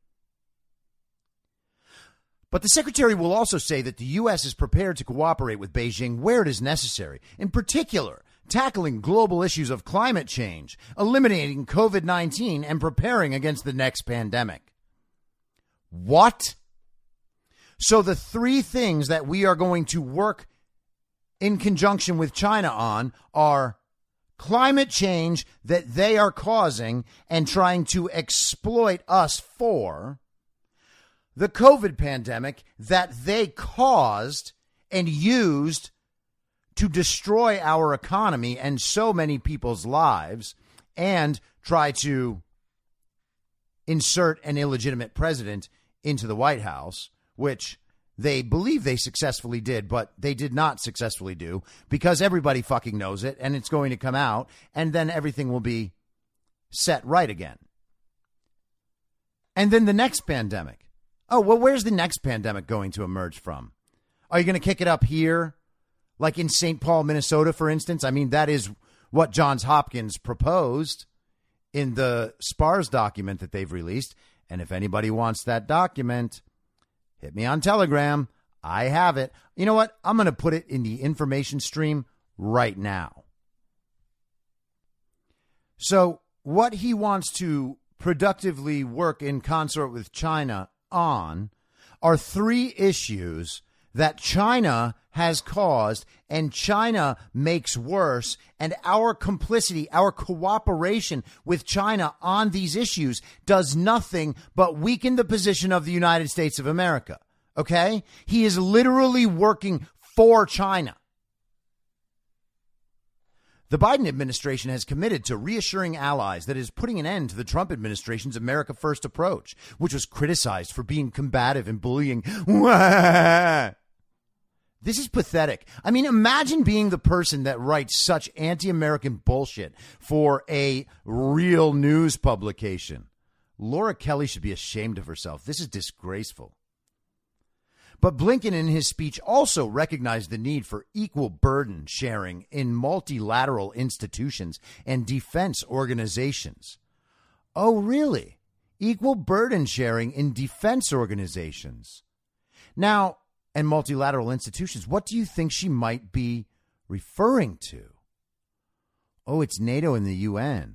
But the secretary will also say that the U.S. is prepared to cooperate with Beijing where it is necessary, in particular, tackling global issues of climate change, eliminating COVID-19, and preparing against the next pandemic. What? So the three things that we are going to work in conjunction with China on are climate change that they are causing and trying to exploit us for, the COVID pandemic that they caused and used to destroy our economy and so many people's lives, and try to insert an illegitimate president into the White House, which they believe they successfully did, but they did not successfully do, because everybody fucking knows it, and it's going to come out, and then everything will be set right again. And then the next pandemic. Oh, well, where's the next pandemic going to emerge from? Are you going to kick it up here, like in St. Paul, Minnesota, for instance? I mean, that is what Johns Hopkins proposed in the SPARS document that they've released. And if anybody wants that document, hit me on Telegram. I have it. You know what? I'm going to put it in the information stream right now. So what he wants to productively work in consort with China on are three issues that China has caused and China makes worse, and our complicity, our cooperation with China on these issues does nothing but weaken the position of the United States of America. Okay? He is literally working for China. The Biden administration has committed to reassuring allies that it is putting an end to the Trump administration's America First approach, which was criticized for being combative and bullying. This is pathetic. I mean, imagine being the person that writes such anti-American bullshit for a real news publication. Laura Kelly should be ashamed of herself. This is disgraceful. But Blinken in his speech also recognized the need for equal burden sharing in multilateral institutions and defense organizations. Oh, really? Equal burden sharing in defense organizations. Now, and multilateral institutions, what do you think she might be referring to? Oh, it's NATO and the UN.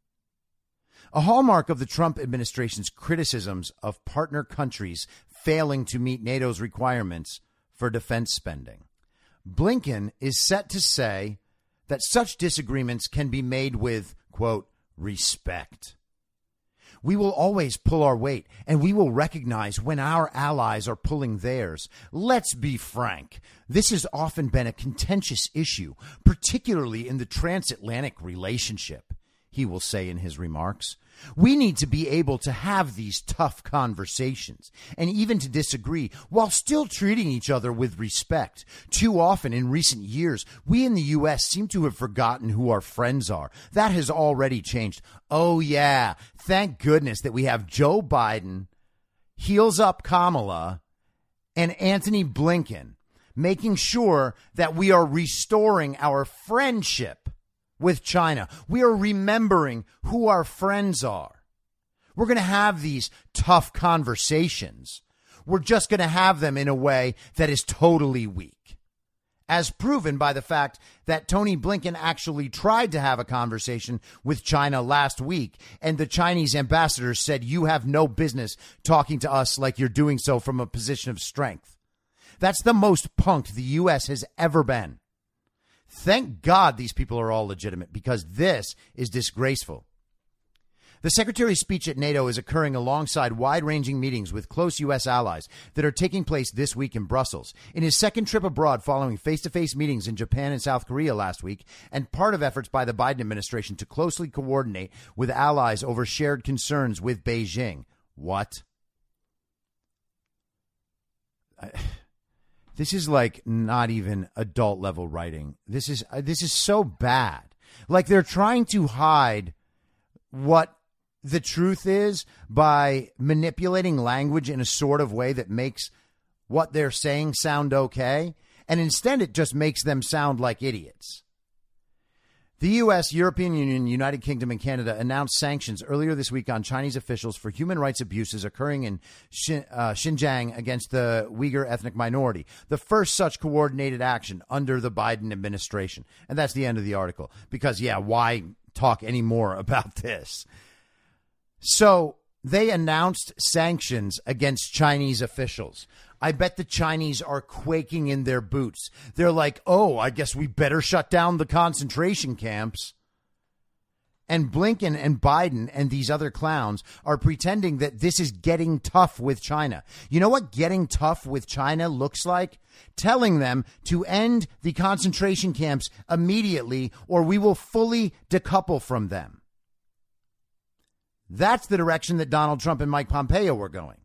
A hallmark of the Trump administration's criticisms of partner countries failing to meet NATO's requirements for defense spending. Blinken is set to say that such disagreements can be made with, quote, respect. We will always pull our weight, and we will recognize when our allies are pulling theirs. Let's be frank. This has often been a contentious issue, particularly in the transatlantic relationship, he will say in his remarks. We need to be able to have these tough conversations and even to disagree while still treating each other with respect. Too often in recent years, we in the U.S. seem to have forgotten who our friends are. That has already changed. Oh, yeah. Thank goodness that we have Joe Biden, heels up Kamala, and Antony Blinken making sure that we are restoring our friendship with China. We are remembering who our friends are. We're going to have these tough conversations. We're just going to have them in a way that is totally weak. As proven by the fact that Tony Blinken actually tried to have a conversation with China last week, and the Chinese ambassador said, you have no business talking to us like you're doing so from a position of strength. That's the most punked the U.S. has ever been. Thank God these people are all legitimate, because this is disgraceful. The Secretary's speech at NATO is occurring alongside wide-ranging meetings with close U.S. allies that are taking place this week in Brussels. In his second trip abroad following face-to-face meetings in Japan and South Korea last week, and part of efforts by the Biden administration to closely coordinate with allies over shared concerns with Beijing. What? This is like not even adult level writing. This is so bad. Like they're trying to hide what the truth is by manipulating language in a sort of way that makes what they're saying sound okay. And instead, it just makes them sound like idiots. The U.S., European Union, United Kingdom, and Canada announced sanctions earlier this week on Chinese officials for human rights abuses occurring in Xinjiang against the Uyghur ethnic minority, the first such coordinated action under the Biden administration. And that's the end of the article because, yeah, why talk any more about this? So they announced sanctions against Chinese officials. I bet the Chinese are quaking in their boots. They're like, oh, I guess we better shut down the concentration camps. And Blinken and Biden and these other clowns are pretending that this is getting tough with China. You know what getting tough with China looks like? Telling them to end the concentration camps immediately or we will fully decouple from them. That's the direction that Donald Trump and Mike Pompeo were going.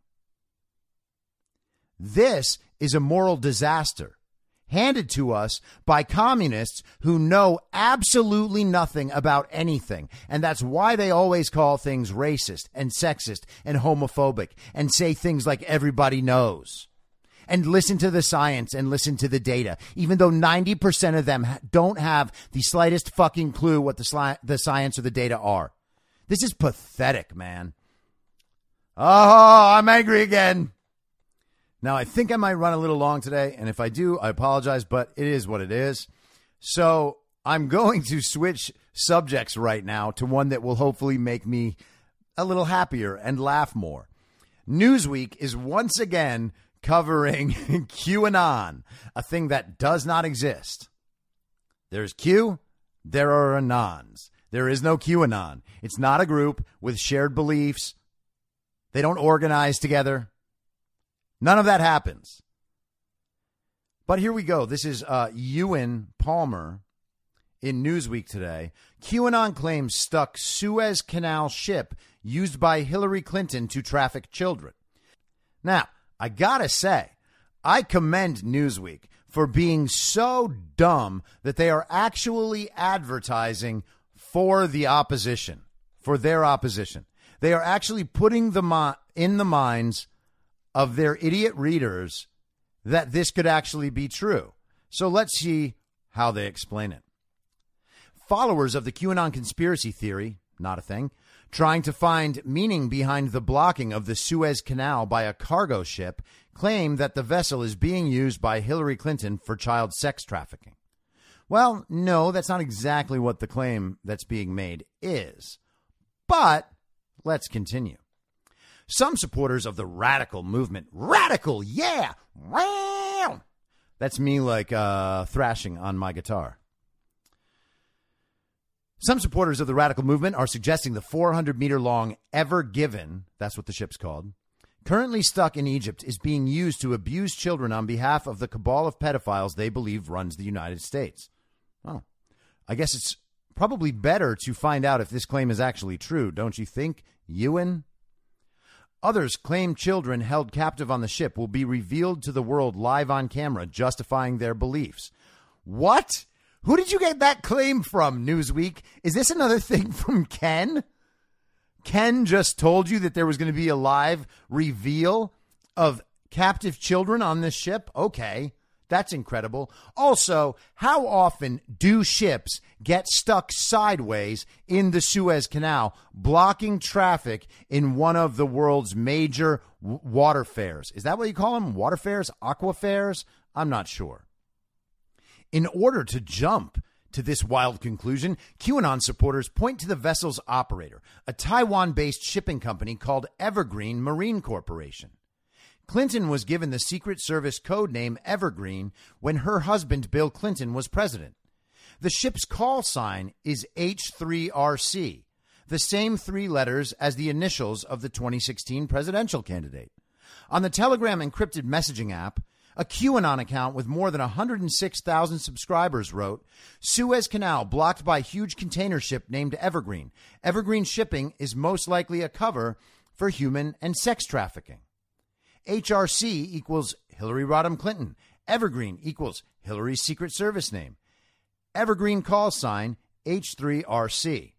This is a moral disaster handed to us by communists who know absolutely nothing about anything. And that's why they always call things racist and sexist and homophobic and say things like everybody knows. And listen to the science and listen to the data, even though 90% of them don't have the slightest fucking clue what the science or the data are. This is pathetic, man. Oh, I'm angry again. Now, I think I might run a little long today, and if I do, I apologize, but it is what it is. So I'm going to switch subjects right now to one that will hopefully make me a little happier and laugh more. Newsweek is once again covering QAnon, a thing that does not exist. There's Q, there are Anons. There is no QAnon. It's not a group with shared beliefs. They don't organize together. None of that happens. But here we go. This is Ewan Palmer in Newsweek today. QAnon claims stuck Suez Canal ship used by Hillary Clinton to traffic children. Now, I gotta say, I commend Newsweek for being so dumb that they are actually advertising for the opposition, for their opposition. They are actually putting in the minds of their idiot readers that this could actually be true. So let's see how they explain it. Followers of the QAnon conspiracy theory, not a thing, trying to find meaning behind the blocking of the Suez Canal by a cargo ship, claim that the vessel is being used by Hillary Clinton for child sex trafficking. Well, no, that's not exactly what the claim that's being made is. But let's continue. Some supporters of the radical movement, radical, yeah, wow. That's me like thrashing on my guitar. Some supporters of the radical movement are suggesting the 400-meter-long Ever Given, that's what the ship's called, currently stuck in Egypt, is being used to abuse children on behalf of the cabal of pedophiles they believe runs the United States. Oh, I guess it's probably better to find out if this claim is actually true, don't you think, Ewan? Others claim children held captive on the ship will be revealed to the world live on camera, justifying their beliefs. What? Who did you get that claim from, Newsweek? Is this another thing from Ken? Ken just told you that there was going to be a live reveal of captive children on this ship? Okay, that's incredible. Also, how often do ships get stuck sideways in the Suez Canal, blocking traffic in one of the world's major water fairs? Is that what you call them? Water fairs? Aqua fairs? I'm not sure. In order to jump to this wild conclusion, QAnon supporters point to the vessel's operator, a Taiwan-based shipping company called Evergreen Marine Corporation. Clinton was given the Secret Service code name Evergreen when her husband, Bill Clinton, was president. The ship's call sign is H3RC, the same three letters as the initials of the 2016 presidential candidate. On the Telegram encrypted messaging app, a QAnon account with more than 106,000 subscribers wrote, Suez Canal blocked by huge container ship named Evergreen. Evergreen shipping is most likely a cover for human and sex trafficking. HRC equals Hillary Rodham Clinton. Evergreen equals Hillary's Secret Service name. Evergreen call sign H3RC.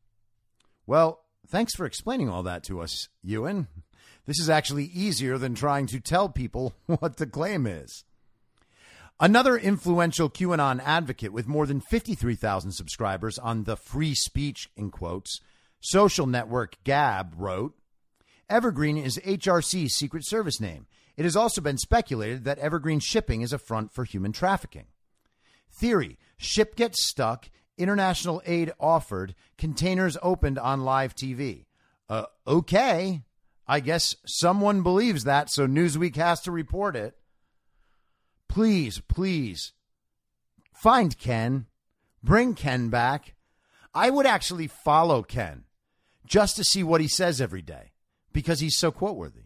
Well, thanks for explaining all that to us, Ewan. This is actually easier than trying to tell people what the claim is. Another influential QAnon advocate with more than 53,000 subscribers on the free speech, in quotes, social network Gab wrote, Evergreen is HRC's Secret Service name. It has also been speculated that Evergreen shipping is a front for human trafficking. Theory, ship gets stuck, international aid offered, containers opened on live TV. Okay. I guess someone believes that, so Newsweek has to report it. Please, please, find Ken. Bring Ken back. I would actually follow Ken just to see what he says every day because he's so quote-worthy.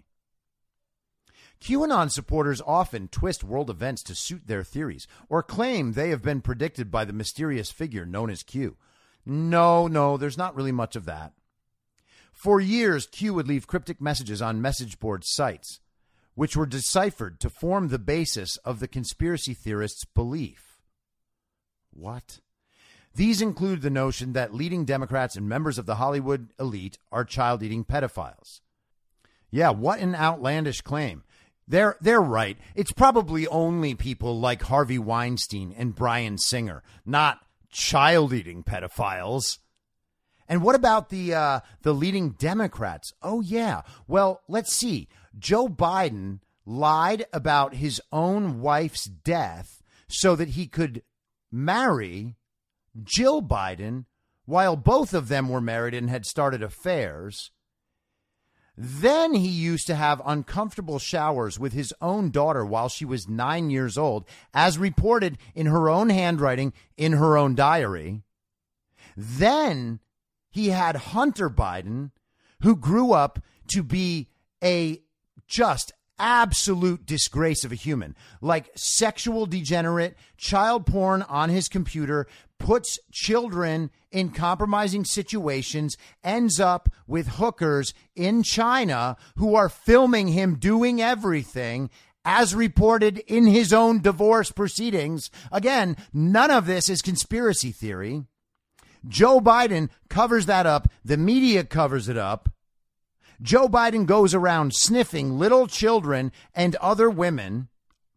QAnon supporters often twist world events to suit their theories or claim they have been predicted by the mysterious figure known as Q. No, there's not really much of that. For years, Q would leave cryptic messages on message board sites, which were deciphered to form the basis of the conspiracy theorists' belief. What? These include the notion that leading Democrats and members of the Hollywood elite are child-eating pedophiles. Yeah, what an outlandish claim. They're right. It's probably only people like Harvey Weinstein and Bryan Singer, not child-eating pedophiles. And what about the leading Democrats? Oh, yeah. Well, let's see. Joe Biden lied about his own wife's death so that he could marry Jill Biden while both of them were married and had started affairs. Then he used to have uncomfortable showers with his own daughter while she was 9 years old, as reported in her own handwriting in her own diary. Then he had Hunter Biden, who grew up to be a just absolute disgrace of a human, like sexual degenerate, child porn on his computer, puts children in compromising situations, ends up with hookers in China who are filming him doing everything, as reported in his own divorce proceedings. Again, none of this is conspiracy theory. Joe Biden covers that up. The media covers it up. Joe Biden goes around sniffing little children and other women,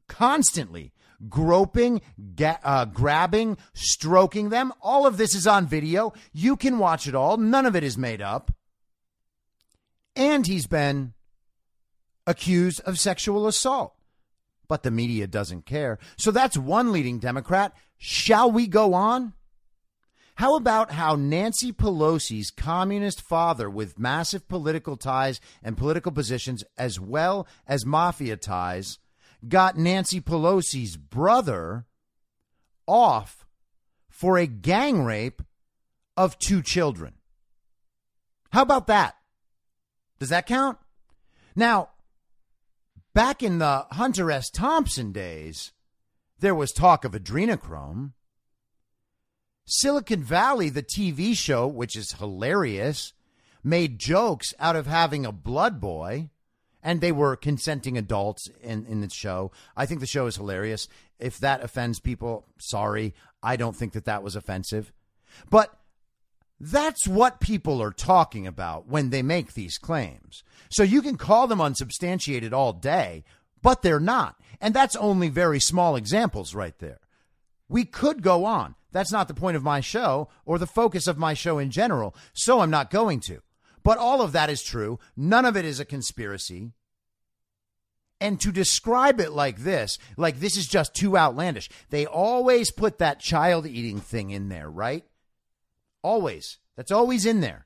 constantly groping, grabbing, stroking them. All of this is on video. You can watch it all. None of it is made up. And he's been accused of sexual assault. But the media doesn't care. So that's one leading Democrat. Shall we go on? How about how Nancy Pelosi's communist father with massive political ties and political positions as well as mafia ties got Nancy Pelosi's brother off for a gang rape of 2 children? How about that? Does that count? Now, back in the Hunter S. Thompson days, there was talk of adrenochrome. Silicon Valley, the TV show, which is hilarious, made jokes out of having a blood boy, and they were consenting adults in the show. I think the show is hilarious. If that offends people, sorry. I don't think that was offensive. But that's what people are talking about when they make these claims. So you can call them unsubstantiated all day, but they're not. And that's only very small examples right there. We could go on. That's not the point of my show or the focus of my show in general, so I'm not going to. But all of that is true. None of it is a conspiracy. And to describe it like this is just too outlandish. They always put that child eating thing in there, right? Always. That's always in there.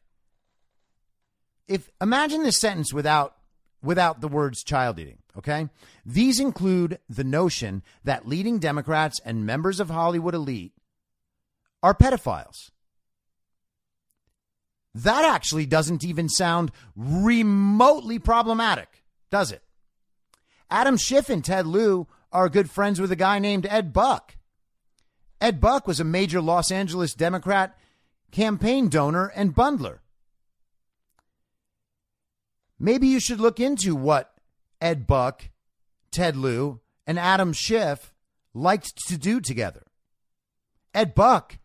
Imagine this sentence without the words child eating, okay? These include the notion that leading Democrats and members of Hollywood elite are pedophiles. That actually doesn't even sound remotely problematic, does it? Adam Schiff and Ted Lieu are good friends with a guy named Ed Buck. Ed Buck was a major Los Angeles Democrat campaign donor and bundler. Maybe you should look into what Ed Buck, Ted Lieu, and Adam Schiff liked to do together. Ed Buck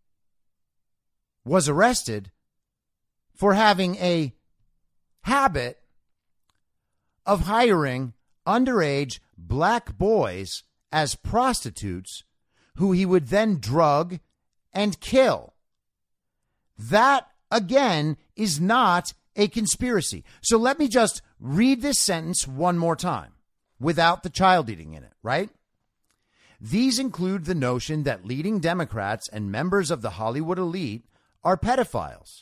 was arrested for having a habit of hiring underage black boys as prostitutes who he would then drug and kill. That, again, is not a conspiracy. So let me just read this sentence one more time without the child eating in it, right? These include the notion that leading Democrats and members of the Hollywood elite are pedophiles.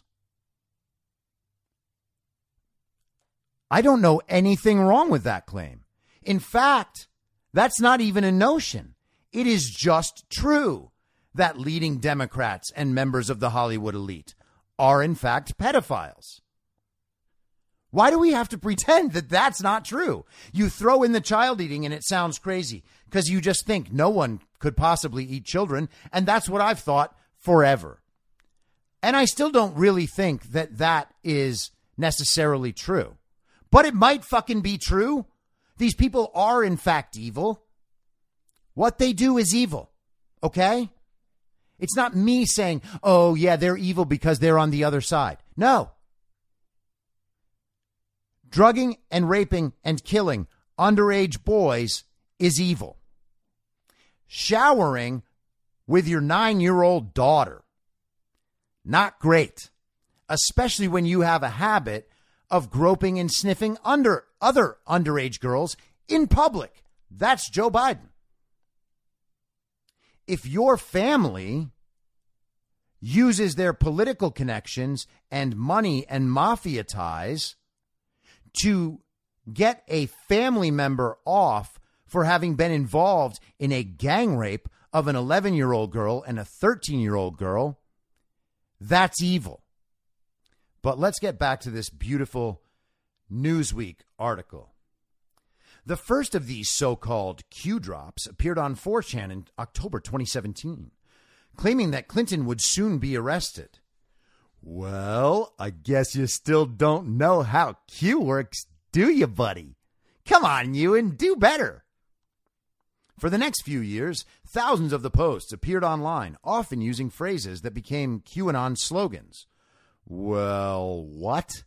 I don't know anything wrong with that claim. In fact, that's not even a notion. It is just true that leading Democrats and members of the Hollywood elite are, in fact, pedophiles. Why do we have to pretend that that's not true? You throw in the child eating and it sounds crazy because you just think no one could possibly eat children. And that's what I've thought forever. And I still don't really think that is necessarily true. But it might fucking be true. These people are, in fact, evil. What they do is evil. Okay? It's not me saying, oh, yeah, they're evil because they're on the other side. No. Drugging and raping and killing underage boys is evil. Showering with your 9-year-old daughter. Not great. Especially when you have a habit of groping and sniffing under other underage girls in public. That's Joe Biden. If your family uses their political connections and money and mafia ties to get a family member off for having been involved in a gang rape of an 11-year-old girl and a 13-year-old girl, that's evil. But let's get back to this beautiful Newsweek article. The first of these so-called Q drops appeared on 4chan in October 2017, claiming that Clinton would soon be arrested. Well, I guess you still don't know how Q works, do you, buddy? Come on, Ewan, do better. For the next few years, thousands of the posts appeared online, often using phrases that became QAnon slogans. Well, what?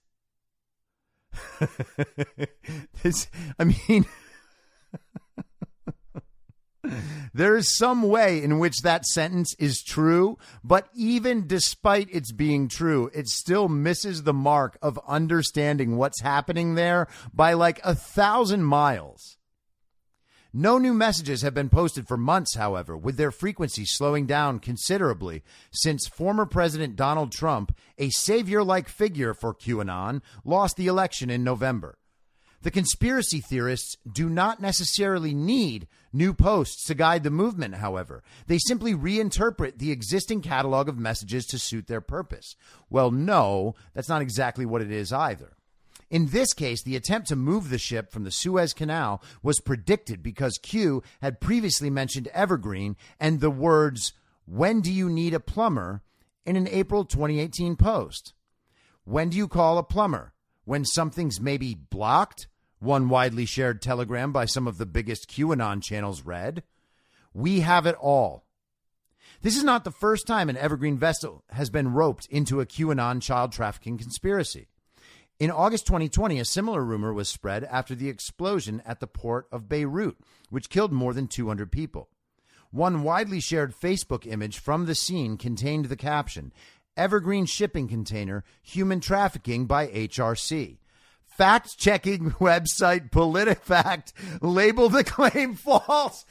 There is some way in which that sentence is true, but even despite its being true, it still misses the mark of understanding what's happening there by like 1,000 miles. No new messages have been posted for months, however, with their frequency slowing down considerably since former President Donald Trump, a savior-like figure for QAnon, lost the election in November. The conspiracy theorists do not necessarily need new posts to guide the movement, however. They simply reinterpret the existing catalog of messages to suit their purpose. Well, no, that's not exactly what it is either. In this case, the attempt to move the ship from the Suez Canal was predicted because Q had previously mentioned Evergreen and the words, "When do you need a plumber?" in an April 2018 post. When do you call a plumber? When something's maybe blocked? One widely shared telegram by some of the biggest QAnon channels read. We have it all. This is not the first time an Evergreen vessel has been roped into a QAnon child trafficking conspiracy. In August 2020, a similar rumor was spread after the explosion at the port of Beirut, which killed more than 200 people. One widely shared Facebook image from the scene contained the caption, "Evergreen shipping container, human trafficking by HRC." Fact-checking website PolitiFact labeled the claim false.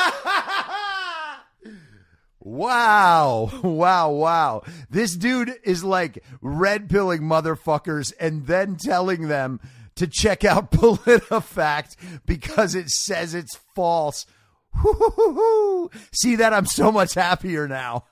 Wow. This dude is like red-pilling motherfuckers and then telling them to check out PolitiFact because it says it's false. See that? I'm so much happier now.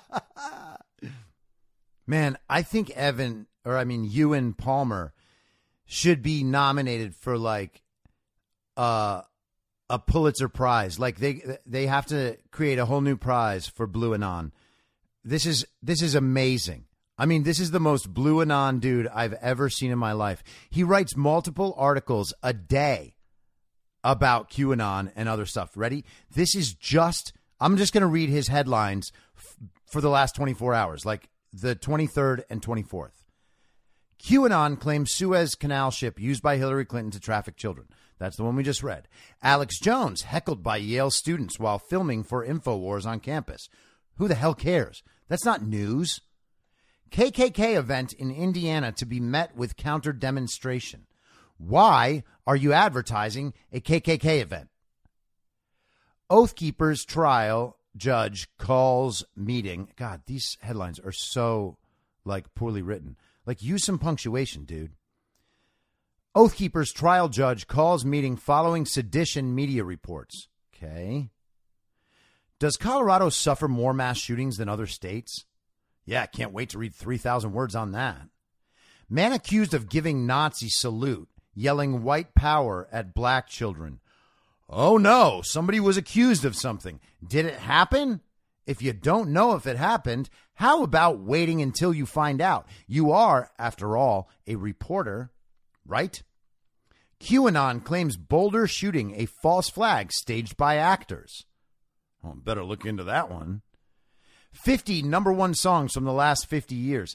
Man, I think Ewan Palmer should be nominated for like a Pulitzer Prize. Like they have to create a whole new prize for Blue Anon. This is amazing. I mean, this is the most Blue Anon dude I've ever seen in my life. He writes multiple articles a day about QAnon and other stuff. Ready? I'm just going to read his headlines for the last 24 hours, like the 23rd and 24th. QAnon claims Suez Canal ship used by Hillary Clinton to traffic children. That's the one we just read. Alex Jones heckled by Yale students while filming for InfoWars on campus. Who the hell cares? That's not news. KKK event in Indiana to be met with counter demonstration. Why are you advertising a KKK event? Oath Keepers trial judge calls meeting. God, these headlines are so like poorly written. Like, use some punctuation, dude. Oath Keepers trial judge calls meeting following sedition media reports. Okay. Does Colorado suffer more mass shootings than other states? Yeah, can't wait to read 3,000 words on that. Man accused of giving Nazi salute, yelling white power at black children. Oh no, somebody was accused of something. Did it happen? If you don't know if it happened, how about waiting until you find out? You are, after all, a reporter, right? QAnon claims Boulder shooting a false flag staged by actors. Oh, better look into that one. 50 number one songs from the last 50 years.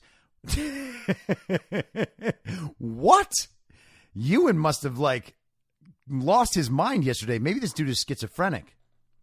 What? Ewan must have, like, lost his mind yesterday. Maybe this dude is schizophrenic.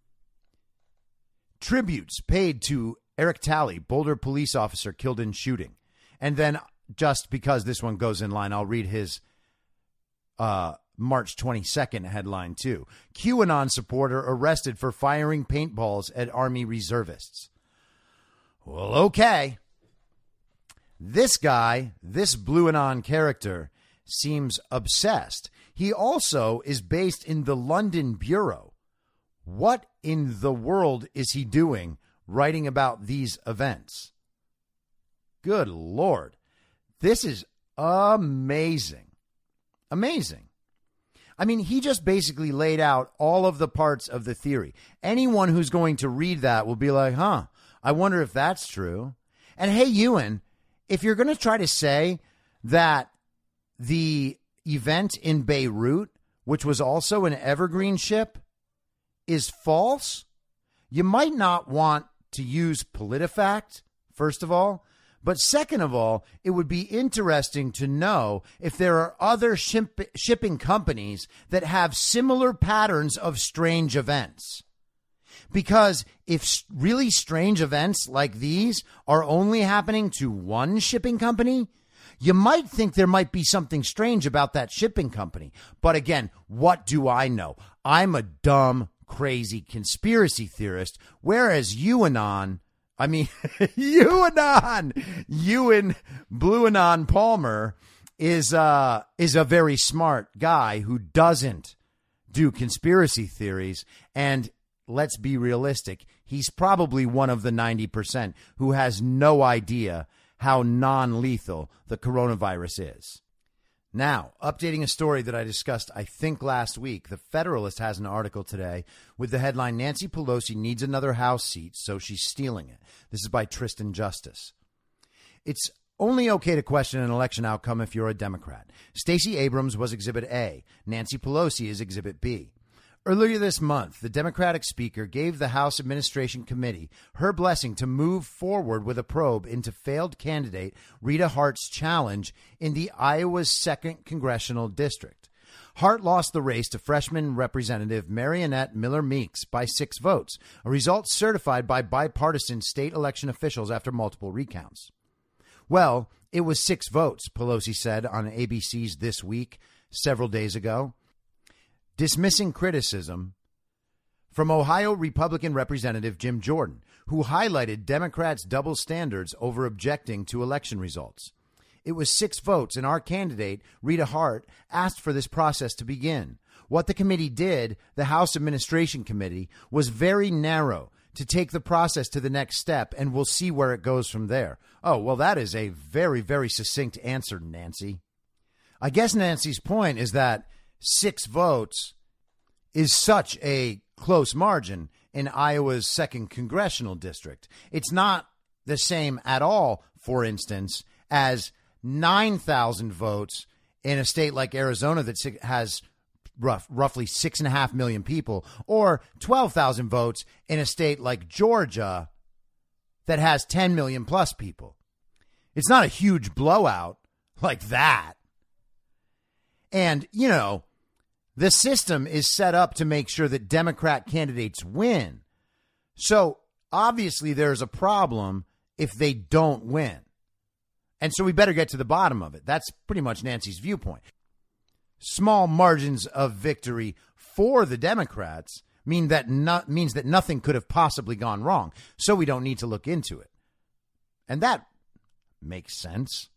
Tributes paid to Eric Talley, Boulder police officer killed in shooting. And then, just because this one goes in line, I'll read his March 22nd headline, too. QAnon supporter arrested for firing paintballs at Army reservists. Well, okay. This guy, this Blue Anon character, seems obsessed. He also is based in the London Bureau. What in the world is he doing writing about these events? Good Lord. This is amazing. Amazing. I mean, he just basically laid out all of the parts of the theory. Anyone who's going to read that will be like, I wonder if that's true. And hey, Ewan, if you're going to try to say that the event in Beirut, which was also an Evergreen ship, is false, you might not want to use PolitiFact, first of all. But second of all, it would be interesting to know if there are other shipping companies that have similar patterns of strange events. Because if really strange events like these are only happening to one shipping company, you might think there might be something strange about that shipping company. But again, what do I know? I'm a dumb, crazy conspiracy theorist, whereas Ewan Blue Anon Palmer is a very smart guy who doesn't do conspiracy theories. And let's be realistic, he's probably one of the 90% who has no idea how non-lethal the coronavirus is. Now, updating a story that I discussed, I think, last week, The Federalist has an article today with the headline, Nancy Pelosi needs another House seat, so she's stealing it. This is by Tristan Justice. It's only okay to question an election outcome if you're a Democrat. Stacey Abrams was Exhibit A. Nancy Pelosi is Exhibit B. Earlier this month, the Democratic Speaker gave the House Administration Committee her blessing to move forward with a probe into failed candidate Rita Hart's challenge in the Iowa's 2nd Congressional District. Hart lost the race to freshman Representative Mariannette Miller Meeks by 6 votes, a result certified by bipartisan state election officials after multiple recounts. Well, it was 6 votes, Pelosi said on ABC's This Week several days ago, dismissing criticism from Ohio Republican Representative Jim Jordan, who highlighted Democrats' double standards over objecting to election results. It was 6 votes, and our candidate, Rita Hart, asked for this process to begin. What the committee did, the House Administration Committee, was very narrow to take the process to the next step, and we'll see where it goes from there. Oh, well, that is a very, very succinct answer, Nancy. I guess Nancy's point is that 6 votes is such a close margin in Iowa's 2nd Congressional District. It's not the same at all, for instance, as 9,000 votes in a state like Arizona that has roughly 6.5 million people, or 12,000 votes in a state like Georgia that has 10 million plus people. It's not a huge blowout like that. And, you know, the system is set up to make sure that Democrat candidates win. So obviously there's a problem if they don't win. And so we better get to the bottom of it. That's pretty much Nancy's viewpoint. Small margins of victory for the Democrats means that nothing could have possibly gone wrong. So we don't need to look into it. And that makes sense.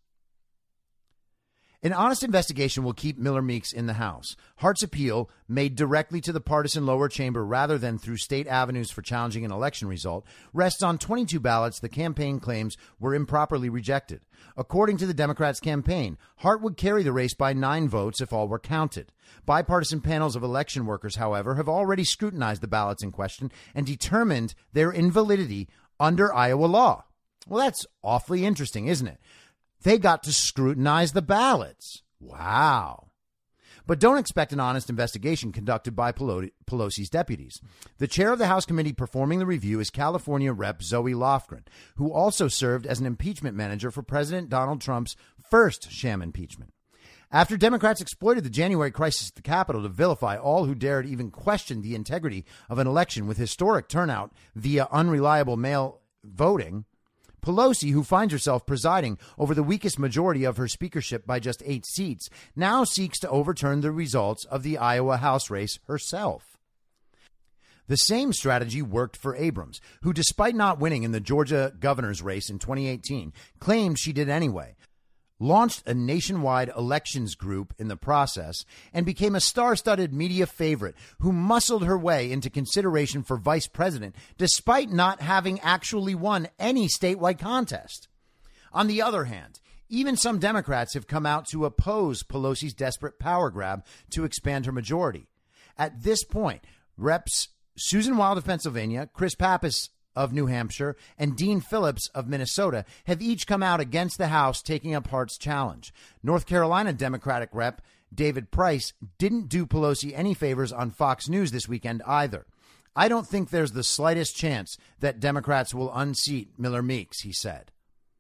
An honest investigation will keep Miller Meeks in the House. Hart's appeal, made directly to the partisan lower chamber rather than through state avenues for challenging an election result, rests on 22 ballots the campaign claims were improperly rejected. According to the Democrats' campaign, Hart would carry the race by 9 votes if all were counted. Bipartisan panels of election workers, however, have already scrutinized the ballots in question and determined their invalidity under Iowa law. Well, that's awfully interesting, isn't it? They got to scrutinize the ballots. Wow. But don't expect an honest investigation conducted by Pelosi's deputies. The chair of the House committee performing the review is California Rep. Zoe Lofgren, who also served as an impeachment manager for President Donald Trump's first sham impeachment. After Democrats exploited the January crisis at the Capitol to vilify all who dared even question the integrity of an election with historic turnout via unreliable mail voting, Pelosi, who finds herself presiding over the weakest majority of her speakership by just 8 seats, now seeks to overturn the results of the Iowa House race herself. The same strategy worked for Abrams, who, despite not winning in the Georgia governor's race in 2018, claimed she did anyway, launched a nationwide elections group in the process, and became a star-studded media favorite who muscled her way into consideration for vice president despite not having actually won any statewide contest. On the other hand, even some Democrats have come out to oppose Pelosi's desperate power grab to expand her majority. At this point, Reps Susan Wild of Pennsylvania, Chris Pappas of New Hampshire, and Dean Phillips of Minnesota have each come out against the House taking up Hart's challenge. North Carolina Democratic Rep. David Price didn't do Pelosi any favors on Fox News this weekend either. I don't think there's the slightest chance that Democrats will unseat Miller Meeks, he said.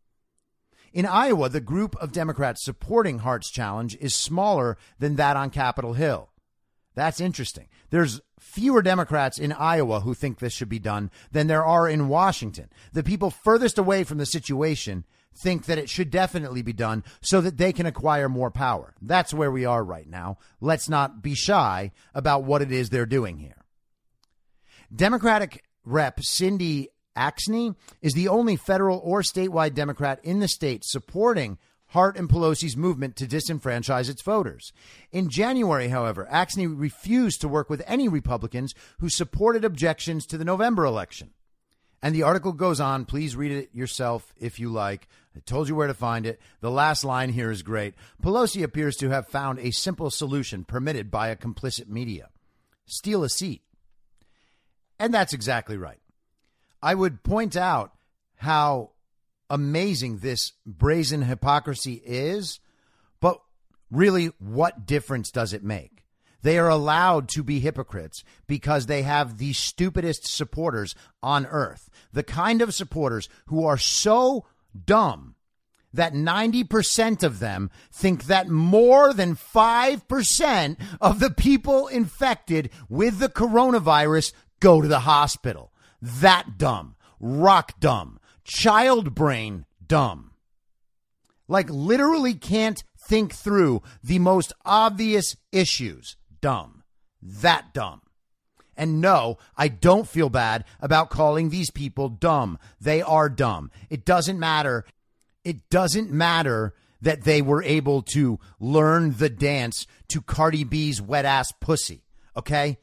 In Iowa, the group of Democrats supporting Hart's challenge is smaller than that on Capitol Hill. That's interesting. There's fewer Democrats in Iowa who think this should be done than there are in Washington. The people furthest away from the situation think that it should definitely be done so that they can acquire more power. That's where we are right now. Let's not be shy about what it is they're doing here. Democratic Rep. Cindy Axne is the only federal or statewide Democrat in the state supporting Hart and Pelosi's movement to disenfranchise its voters. In January, however, Axne refused to work with any Republicans who supported objections to the November election. And the article goes on. Please read it yourself if you like. I told you where to find it. The last line here is great. Pelosi appears to have found a simple solution permitted by a complicit media. Steal a seat. And that's exactly right. I would point out how amazing this brazen hypocrisy is, but really, what difference does it make? They are allowed to be hypocrites because they have the stupidest supporters on earth, the kind of supporters who are so dumb that 90% of them think that more than 5% of the people infected with the coronavirus go to the hospital. That dumb, rock dumb, child brain dumb. Like literally can't think through the most obvious issues. Dumb. That dumb. And no, I don't feel bad about calling these people dumb. They are dumb. It doesn't matter. It doesn't matter that they were able to learn the dance to Cardi B's wet ass pussy. Okay?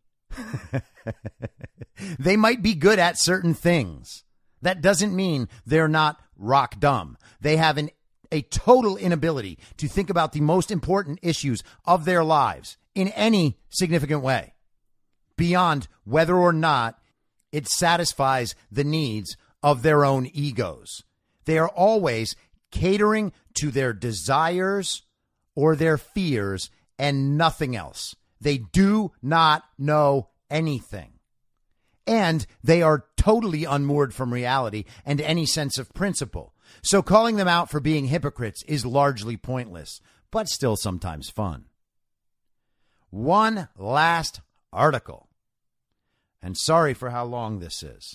They might be good at certain things. That doesn't mean they're not rock dumb. They have a total inability to think about the most important issues of their lives in any significant way, beyond whether or not it satisfies the needs of their own egos. They are always catering to their desires or their fears and nothing else. They do not know anything. And they are totally unmoored from reality and any sense of principle. So calling them out for being hypocrites is largely pointless, but still sometimes fun. One last article. And sorry for how long this is.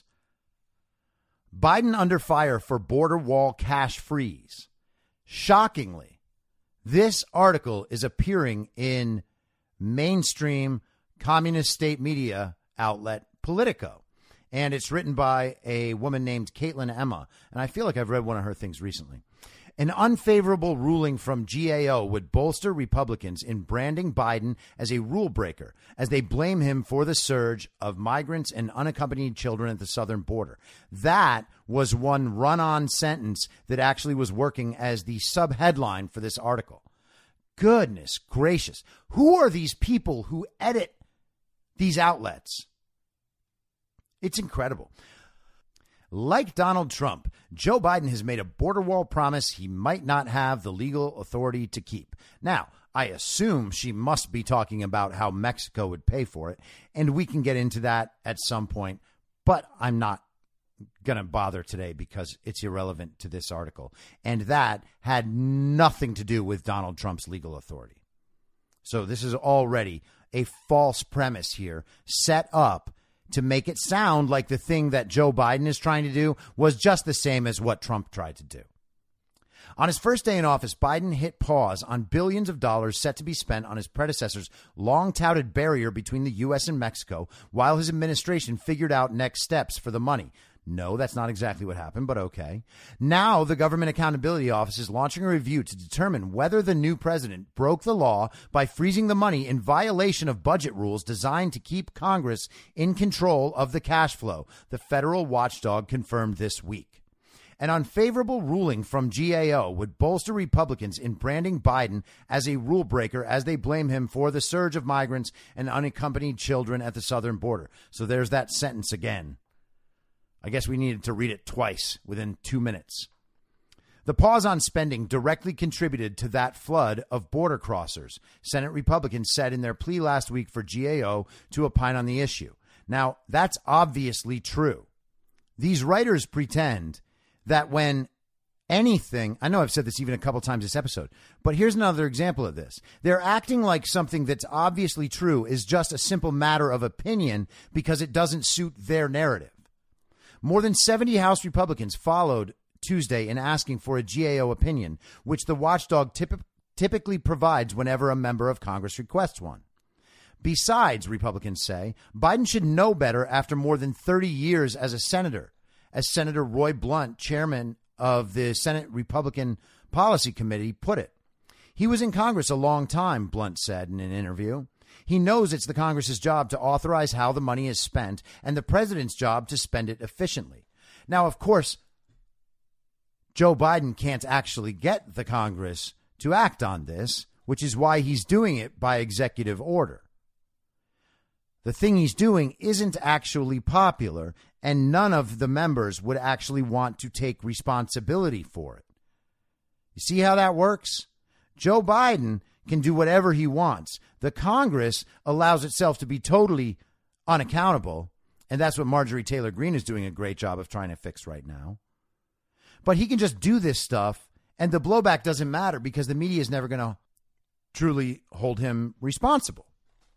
Biden under fire for border wall cash freeze. Shockingly, this article is appearing in mainstream communist state media outlet Politico. And it's written by a woman named Caitlin Emma. And I feel like I've read one of her things recently. An unfavorable ruling from GAO would bolster Republicans in branding Biden as a rule breaker as they blame him for the surge of migrants and unaccompanied children at the southern border. That was one run-on sentence that actually was working as the subheadline for this article. Goodness gracious. Who are these people who edit these outlets? It's incredible. Like Donald Trump, Joe Biden has made a border wall promise he might not have the legal authority to keep. Now, I assume she must be talking about how Mexico would pay for it, and we can get into that at some point, but I'm not going to bother today because it's irrelevant to this article. And that had nothing to do with Donald Trump's legal authority. So this is already a false premise here set up to make it sound like the thing that Joe Biden is trying to do was just the same as what Trump tried to do. On his first day in office, Biden hit pause on billions of dollars set to be spent on his predecessor's long-touted barrier between the U.S. and Mexico while his administration figured out next steps for the money. No, that's not exactly what happened, but okay. Now the Government Accountability Office is launching a review to determine whether the new president broke the law by freezing the money in violation of budget rules designed to keep Congress in control of the cash flow, the federal watchdog confirmed this week. An unfavorable ruling from GAO would bolster Republicans in branding Biden as a rule breaker as they blame him for the surge of migrants and unaccompanied children at the southern border. So there's that sentence again. I guess we needed to read it twice within 2 minutes. The pause on spending directly contributed to that flood of border crossers, Senate Republicans said in their plea last week for GAO to opine on the issue. Now, that's obviously true. These writers pretend that when anything. I know I've said this even a couple times this episode, but here's another example of this. They're acting like something that's obviously true is just a simple matter of opinion because it doesn't suit their narrative. More than 70 House Republicans followed Tuesday in asking for a GAO opinion, which the watchdog typically provides whenever a member of Congress requests one. Besides, Republicans say, Biden should know better after more than 30 years as a senator. As Senator Roy Blunt, chairman of the Senate Republican Policy Committee, put it. He was in Congress a long time, Blunt said in an interview. He knows it's the Congress's job to authorize how the money is spent and the president's job to spend it efficiently. Now, of course, Joe Biden can't actually get the Congress to act on this, which is why he's doing it by executive order. The thing he's doing isn't actually popular, and none of the members would actually want to take responsibility for it. You see how that works? Joe Biden can do whatever he wants. The Congress allows itself to be totally unaccountable, and that's what Marjorie Taylor Greene is doing a great job of trying to fix right now. But he can just do this stuff, and the blowback doesn't matter because the media is never going to truly hold him responsible.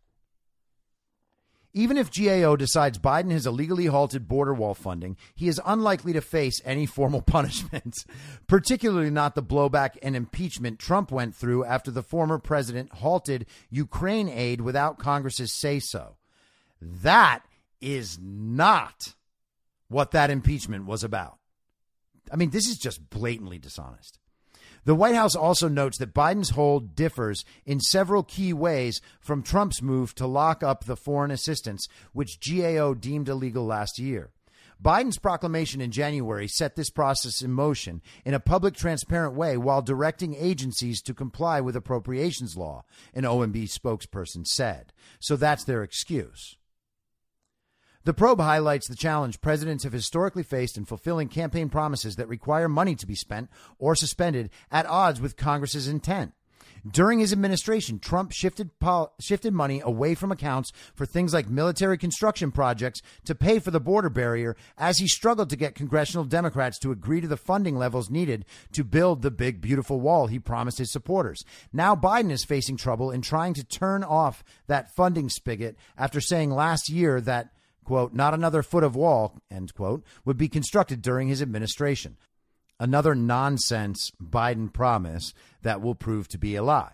Even if GAO decides Biden has illegally halted border wall funding, he is unlikely to face any formal punishment, particularly not the blowback and impeachment Trump went through after the former president halted Ukraine aid without Congress's say-so. That is not what that impeachment was about. I mean, this is just blatantly dishonest. The White House also notes that Biden's hold differs in several key ways from Trump's move to lock up the foreign assistance, which GAO deemed illegal last year. Biden's proclamation in January set this process in motion in a public, transparent way while directing agencies to comply with appropriations law, an OMB spokesperson said. So that's their excuse. The probe highlights the challenge presidents have historically faced in fulfilling campaign promises that require money to be spent or suspended at odds with Congress's intent. During his administration, Trump shifted money away from accounts for things like military construction projects to pay for the border barrier as he struggled to get congressional Democrats to agree to the funding levels needed to build the big, beautiful wall he promised his supporters. Now Biden is facing trouble in trying to turn off that funding spigot after saying last year that, quote, not another foot of wall, end quote, would be constructed during his administration. Another nonsense Biden promise that will prove to be a lie.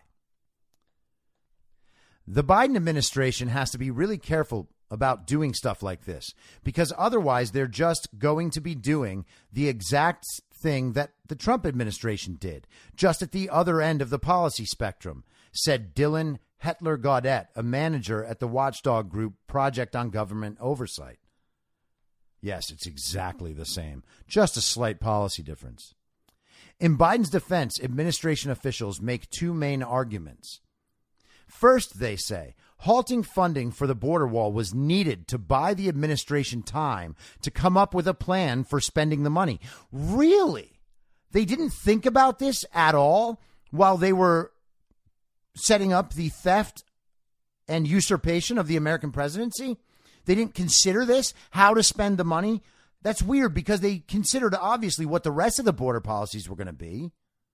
The Biden administration has to be really careful about doing stuff like this because otherwise they're just going to be doing the exact thing that the Trump administration did, just at the other end of the policy spectrum, said Dylan Hetler Gaudet, a manager at the watchdog group Project on Government Oversight. Yes, it's exactly the same, just a slight policy difference. In Biden's defense, administration officials make two main arguments. First, they say, halting funding for the border wall was needed to buy the administration time to come up with a plan for spending the money. Really? They didn't think about this at all while they were setting up the theft and usurpation of the American presidency? They didn't consider this, how to spend the money? That's weird because they considered obviously what the rest of the border policies were going to be.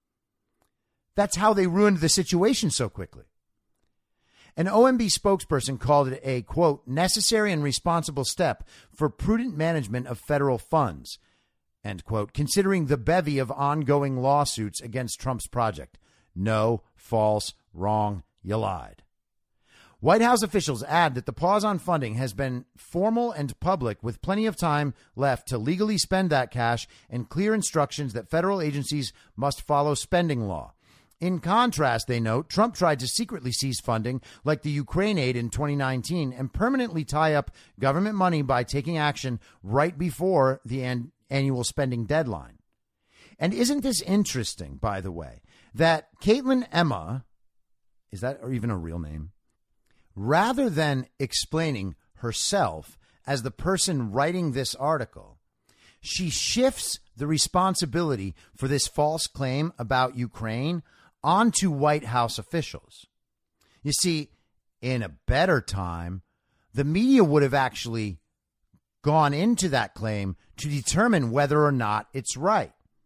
That's how they ruined the situation so quickly. An OMB spokesperson called it a, quote, necessary and responsible step for prudent management of federal funds, end quote, considering the bevy of ongoing lawsuits against Trump's project. No, false, wrong, you lied. White House officials add that the pause on funding has been formal and public with plenty of time left to legally spend that cash and clear instructions that federal agencies must follow spending law. In contrast, they note, Trump tried to secretly seize funding like the Ukraine aid in 2019 and permanently tie up government money by taking action right before the annual spending deadline. And isn't this interesting, by the way, that Caitlin Emma, is that even a real name? Rather than explaining herself as the person writing this article, she shifts the responsibility for this false claim about Ukraine onto White House officials. You see, in a better time, the media would have actually gone into that claim to determine whether or not it's right.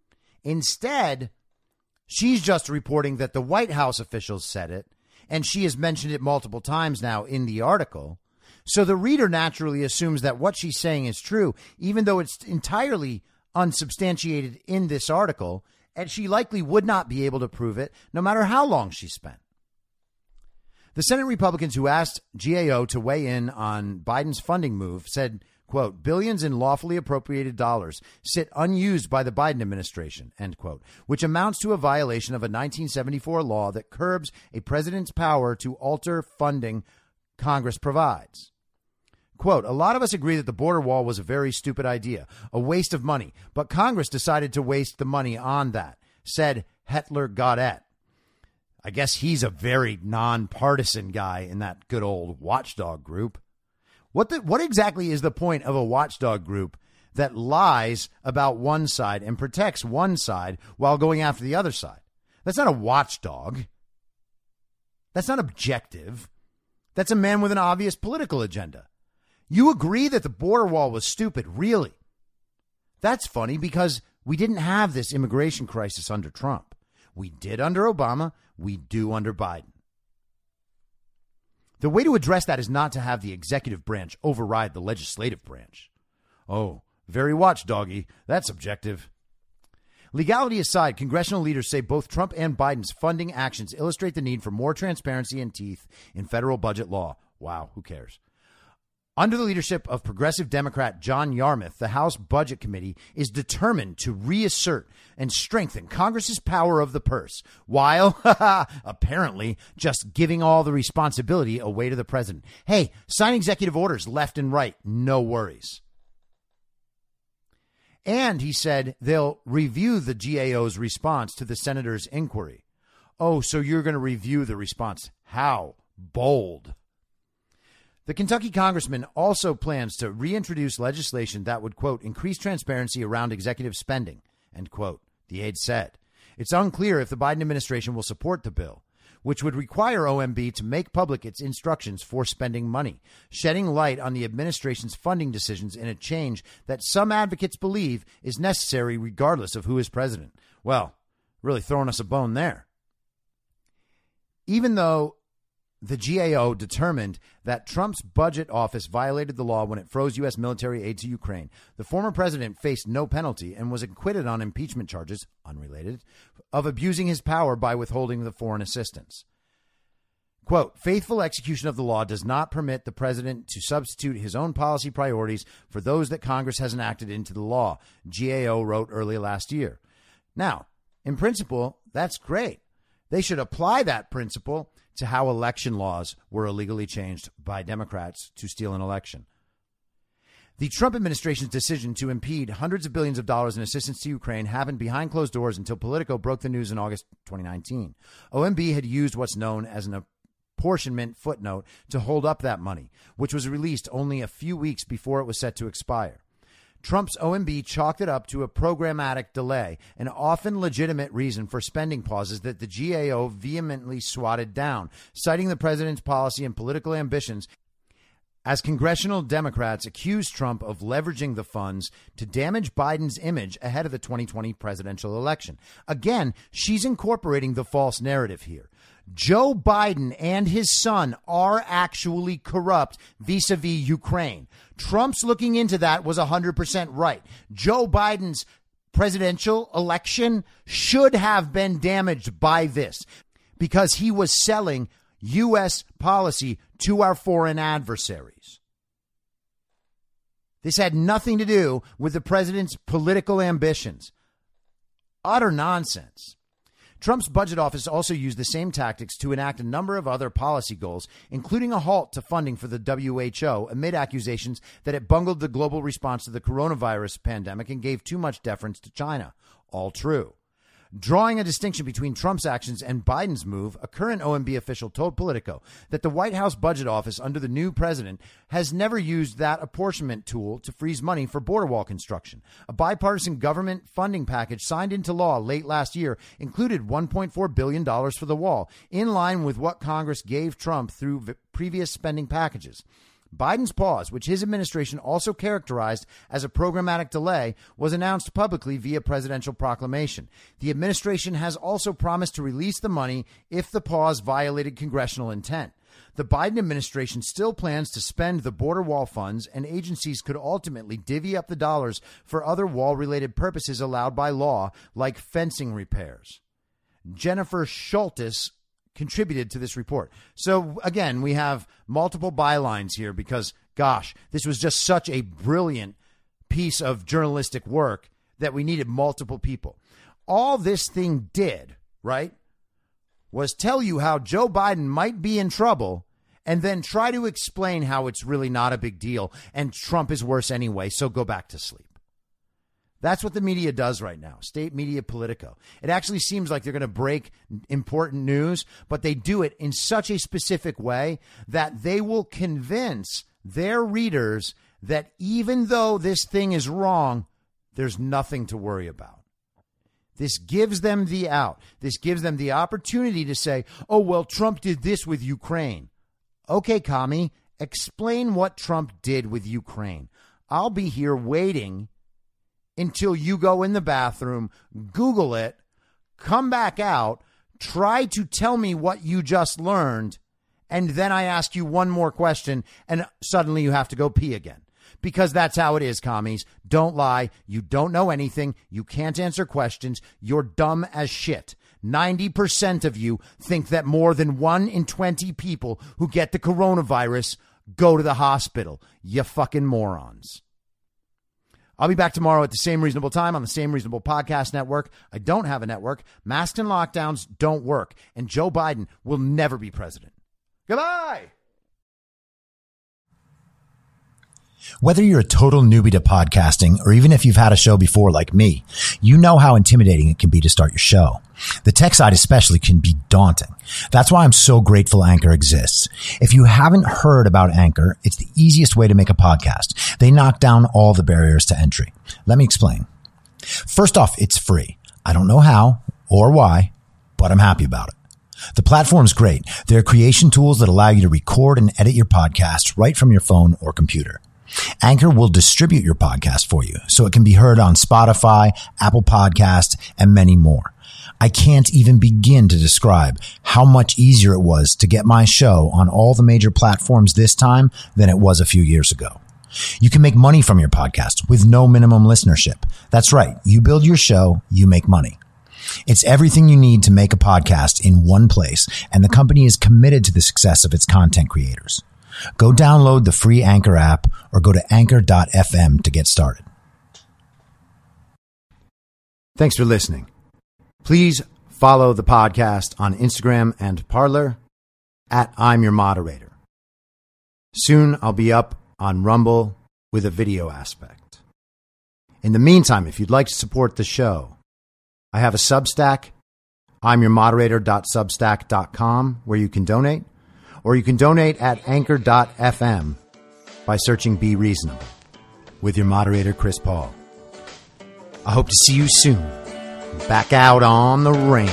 Instead, she's just reporting that the White House officials said it, and she has mentioned it multiple times now in the article. So the reader naturally assumes that what she's saying is true, even though it's entirely unsubstantiated in this article, and she likely would not be able to prove it no matter how long she spent. The Senate Republicans who asked GAO to weigh in on Biden's funding move said, quote, billions in lawfully appropriated dollars sit unused by the Biden administration, end quote, which amounts to a violation of a 1974 law that curbs a president's power to alter funding Congress provides. Quote, a lot of us agree that the border wall was a very stupid idea, a waste of money, but Congress decided to waste the money on that, said Hetler Gaudet. I guess he's a very nonpartisan guy in that good old watchdog group. What exactly is the point of a watchdog group that lies about one side and protects one side while going after the other side? That's not a watchdog. That's not objective. That's a man with an obvious political agenda. You agree that the border wall was stupid, really? That's funny because we didn't have this immigration crisis under Trump. We did under Obama. We do under Biden. The way to address that is not to have the executive branch override the legislative branch. Oh, very watchdoggy. That's objective. Legality aside, congressional leaders say both Trump and Biden's funding actions illustrate the need for more transparency and teeth in federal budget law. Wow, who cares? Under the leadership of progressive Democrat John Yarmuth, the House Budget Committee is determined to reassert and strengthen Congress's power of the purse, while apparently just giving all the responsibility away to the president. Hey, sign executive orders left and right. No worries. And he said they'll review the GAO's response to the senator's inquiry. Oh, so you're going to review the response. How bold. The Kentucky congressman also plans to reintroduce legislation that would, quote, increase transparency around executive spending, end quote, the aide said. It's unclear if the Biden administration will support the bill, which would require OMB to make public its instructions for spending money, shedding light on the administration's funding decisions in a change that some advocates believe is necessary regardless of who is president. Well, really throwing us a bone there. Even though the GAO determined that Trump's budget office violated the law when it froze U.S. military aid to Ukraine, the former president faced no penalty and was acquitted on impeachment charges, unrelated, of abusing his power by withholding the foreign assistance. Quote, faithful execution of the law does not permit the president to substitute his own policy priorities for those that Congress has enacted into the law, GAO wrote early last year. Now, in principle, that's great. They should apply that principle to how election laws were illegally changed by Democrats to steal an election. The Trump administration's decision to impede hundreds of billions of dollars in assistance to Ukraine happened behind closed doors until Politico broke the news in August 2019. OMB had used what's known as an apportionment footnote to hold up that money, which was released only a few weeks before it was set to expire. Trump's OMB chalked it up to a programmatic delay, an often legitimate reason for spending pauses that the GAO vehemently swatted down, citing the president's policy and political ambitions as congressional Democrats accused Trump of leveraging the funds to damage Biden's image ahead of the 2020 presidential election. Again, she's incorporating the false narrative here. Joe Biden and his son are actually corrupt vis-a-vis Ukraine. Trump's looking into that was 100% right. Joe Biden's presidential election should have been damaged by this because he was selling U.S. policy to our foreign adversaries. This had nothing to do with the president's political ambitions. Utter nonsense. Trump's budget office also used the same tactics to enact a number of other policy goals, including a halt to funding for the WHO amid accusations that it bungled the global response to the coronavirus pandemic and gave too much deference to China. All true. Drawing a distinction between Trump's actions and Biden's move, a current OMB official told Politico that the White House Budget Office under the new president has never used that apportionment tool to freeze money for border wall construction. A bipartisan government funding package signed into law late last year included $1.4 billion for the wall, in line with what Congress gave Trump through previous spending packages. Biden's pause, which his administration also characterized as a programmatic delay, was announced publicly via presidential proclamation. The administration has also promised to release the money if the pause violated congressional intent. The Biden administration still plans to spend the border wall funds, and agencies could ultimately divvy up the dollars for other wall-related purposes allowed by law, like fencing repairs. Jennifer Schultes contributed to this report. So, again, we have multiple bylines here because, gosh, this was just such a brilliant piece of journalistic work that we needed multiple people. All this thing did, right, was tell you how Joe Biden might be in trouble and then try to explain how it's really not a big deal and Trump is worse anyway, so go back to sleep. That's what the media does right now. State media Politico. It actually seems like they're going to break important news, but they do it in such a specific way that they will convince their readers that even though this thing is wrong, there's nothing to worry about. This gives them the out. This gives them the opportunity to say, oh, well, Trump did this with Ukraine. Okay, commie, explain what Trump did with Ukraine. I'll be here waiting until you go in the bathroom, Google it, come back out, try to tell me what you just learned, and then I ask you one more question, and suddenly you have to go pee again. Because that's how it is, commies. Don't lie. You don't know anything. You can't answer questions. You're dumb as shit. 90% of you think that more than 1 in 20 people who get the coronavirus go to the hospital. You fucking morons. I'll be back tomorrow at the same reasonable time on the same reasonable podcast network. I don't have a network. Masks and lockdowns don't work. And Joe Biden will never be president. Goodbye. Whether you're a total newbie to podcasting or even if you've had a show before like me, you know how intimidating it can be to start your show. The tech side especially can be daunting. That's why I'm so grateful Anchor exists. If you haven't heard about Anchor, it's the easiest way to make a podcast. They knock down all the barriers to entry. Let me explain. First off, it's free. I don't know how or why, but I'm happy about it. The platform's great. There are creation tools that allow you to record and edit your podcast right from your phone or computer. Anchor will distribute your podcast for you so it can be heard on Spotify, Apple Podcasts, and many more. I can't even begin to describe how much easier it was to get my show on all the major platforms this time than it was a few years ago. You can make money from your podcast with no minimum listenership. That's right. You build your show, you make money. It's everything you need to make a podcast in one place, and the company is committed to the success of its content creators. Go download the free Anchor app or go to anchor.fm to get started. Thanks for listening. Please follow the podcast on Instagram and Parler at I'm Your Moderator. Soon I'll be up on Rumble with a video aspect. In the meantime, if you'd like to support the show, I have a Substack, imyourmoderator.substack.com, where you can donate. Or you can donate at anchor.fm by searching Be Reasonable with your moderator, Chris Paul. I hope to see you soon. Back out on the range.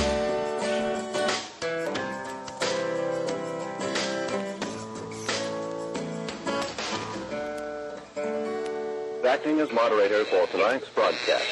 Acting as moderator for tonight's broadcast.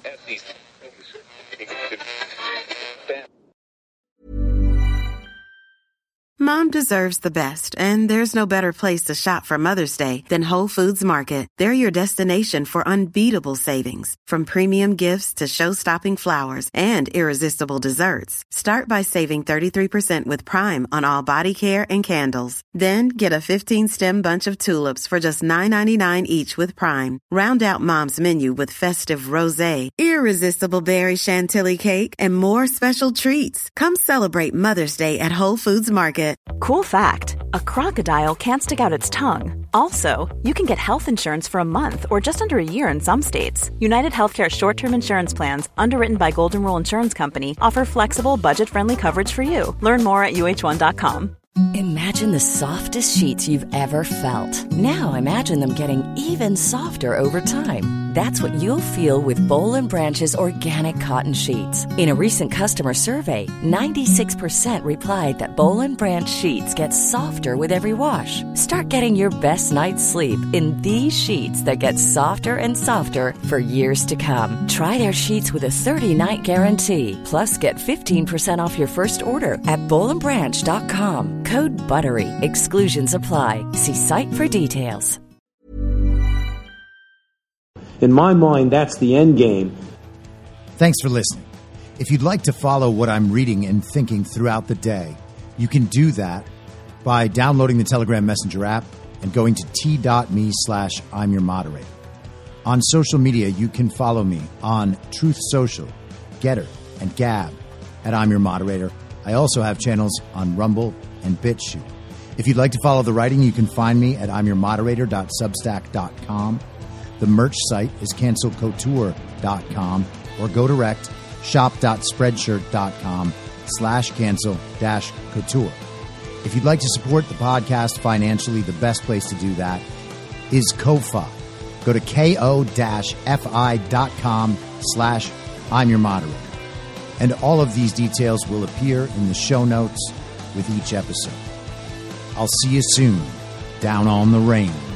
Mom deserves the best, and there's no better place to shop for Mother's Day than Whole Foods Market. They're your destination for unbeatable savings, from premium gifts to show-stopping flowers and irresistible desserts. Start by saving 33% with Prime on all body care and candles. Then get a 15-stem bunch of tulips for just $9.99 each with Prime. Round out Mom's menu with festive rosé, irresistible berry chantilly cake, and more special treats. Come celebrate Mother's Day at Whole Foods Market. Cool fact, a crocodile can't stick out its tongue. Also, you can get health insurance for a month or just under a year in some states. United Healthcare short-term insurance plans, underwritten by Golden Rule Insurance Company, offer flexible, budget-friendly coverage for you. Learn more at UH1.com. Imagine the softest sheets you've ever felt. Now imagine them getting even softer over time. That's what you'll feel with Boll & Branch's organic cotton sheets. In a recent customer survey, 96% replied that Boll & Branch sheets get softer with every wash. Start getting your best night's sleep in these sheets that get softer and softer for years to come. Try their sheets with a 30-night guarantee. Plus, get 15% off your first order at bollandbranch.com. Code BUTTERY. Exclusions apply. See site for details. In my mind, that's the end game. Thanks for listening. If you'd like to follow what I'm reading and thinking throughout the day, you can do that by downloading the Telegram Messenger app and going to t.me/I'm your moderator. On social media, you can follow me on Truth Social, Getter, and Gab at I'm your moderator. I also have channels on Rumble and BitChute. If you'd like to follow the writing, you can find me at imyourmoderator.substack.com. The merch site is cancelcouture.com, or go direct shop.spreadshirt.com/cancel-couture. If you'd like to support the podcast financially, the best place to do that is Ko-Fi. Go to ko-fi.com/I'm your moderator. And all of these details will appear in the show notes with each episode. I'll see you soon down on the range.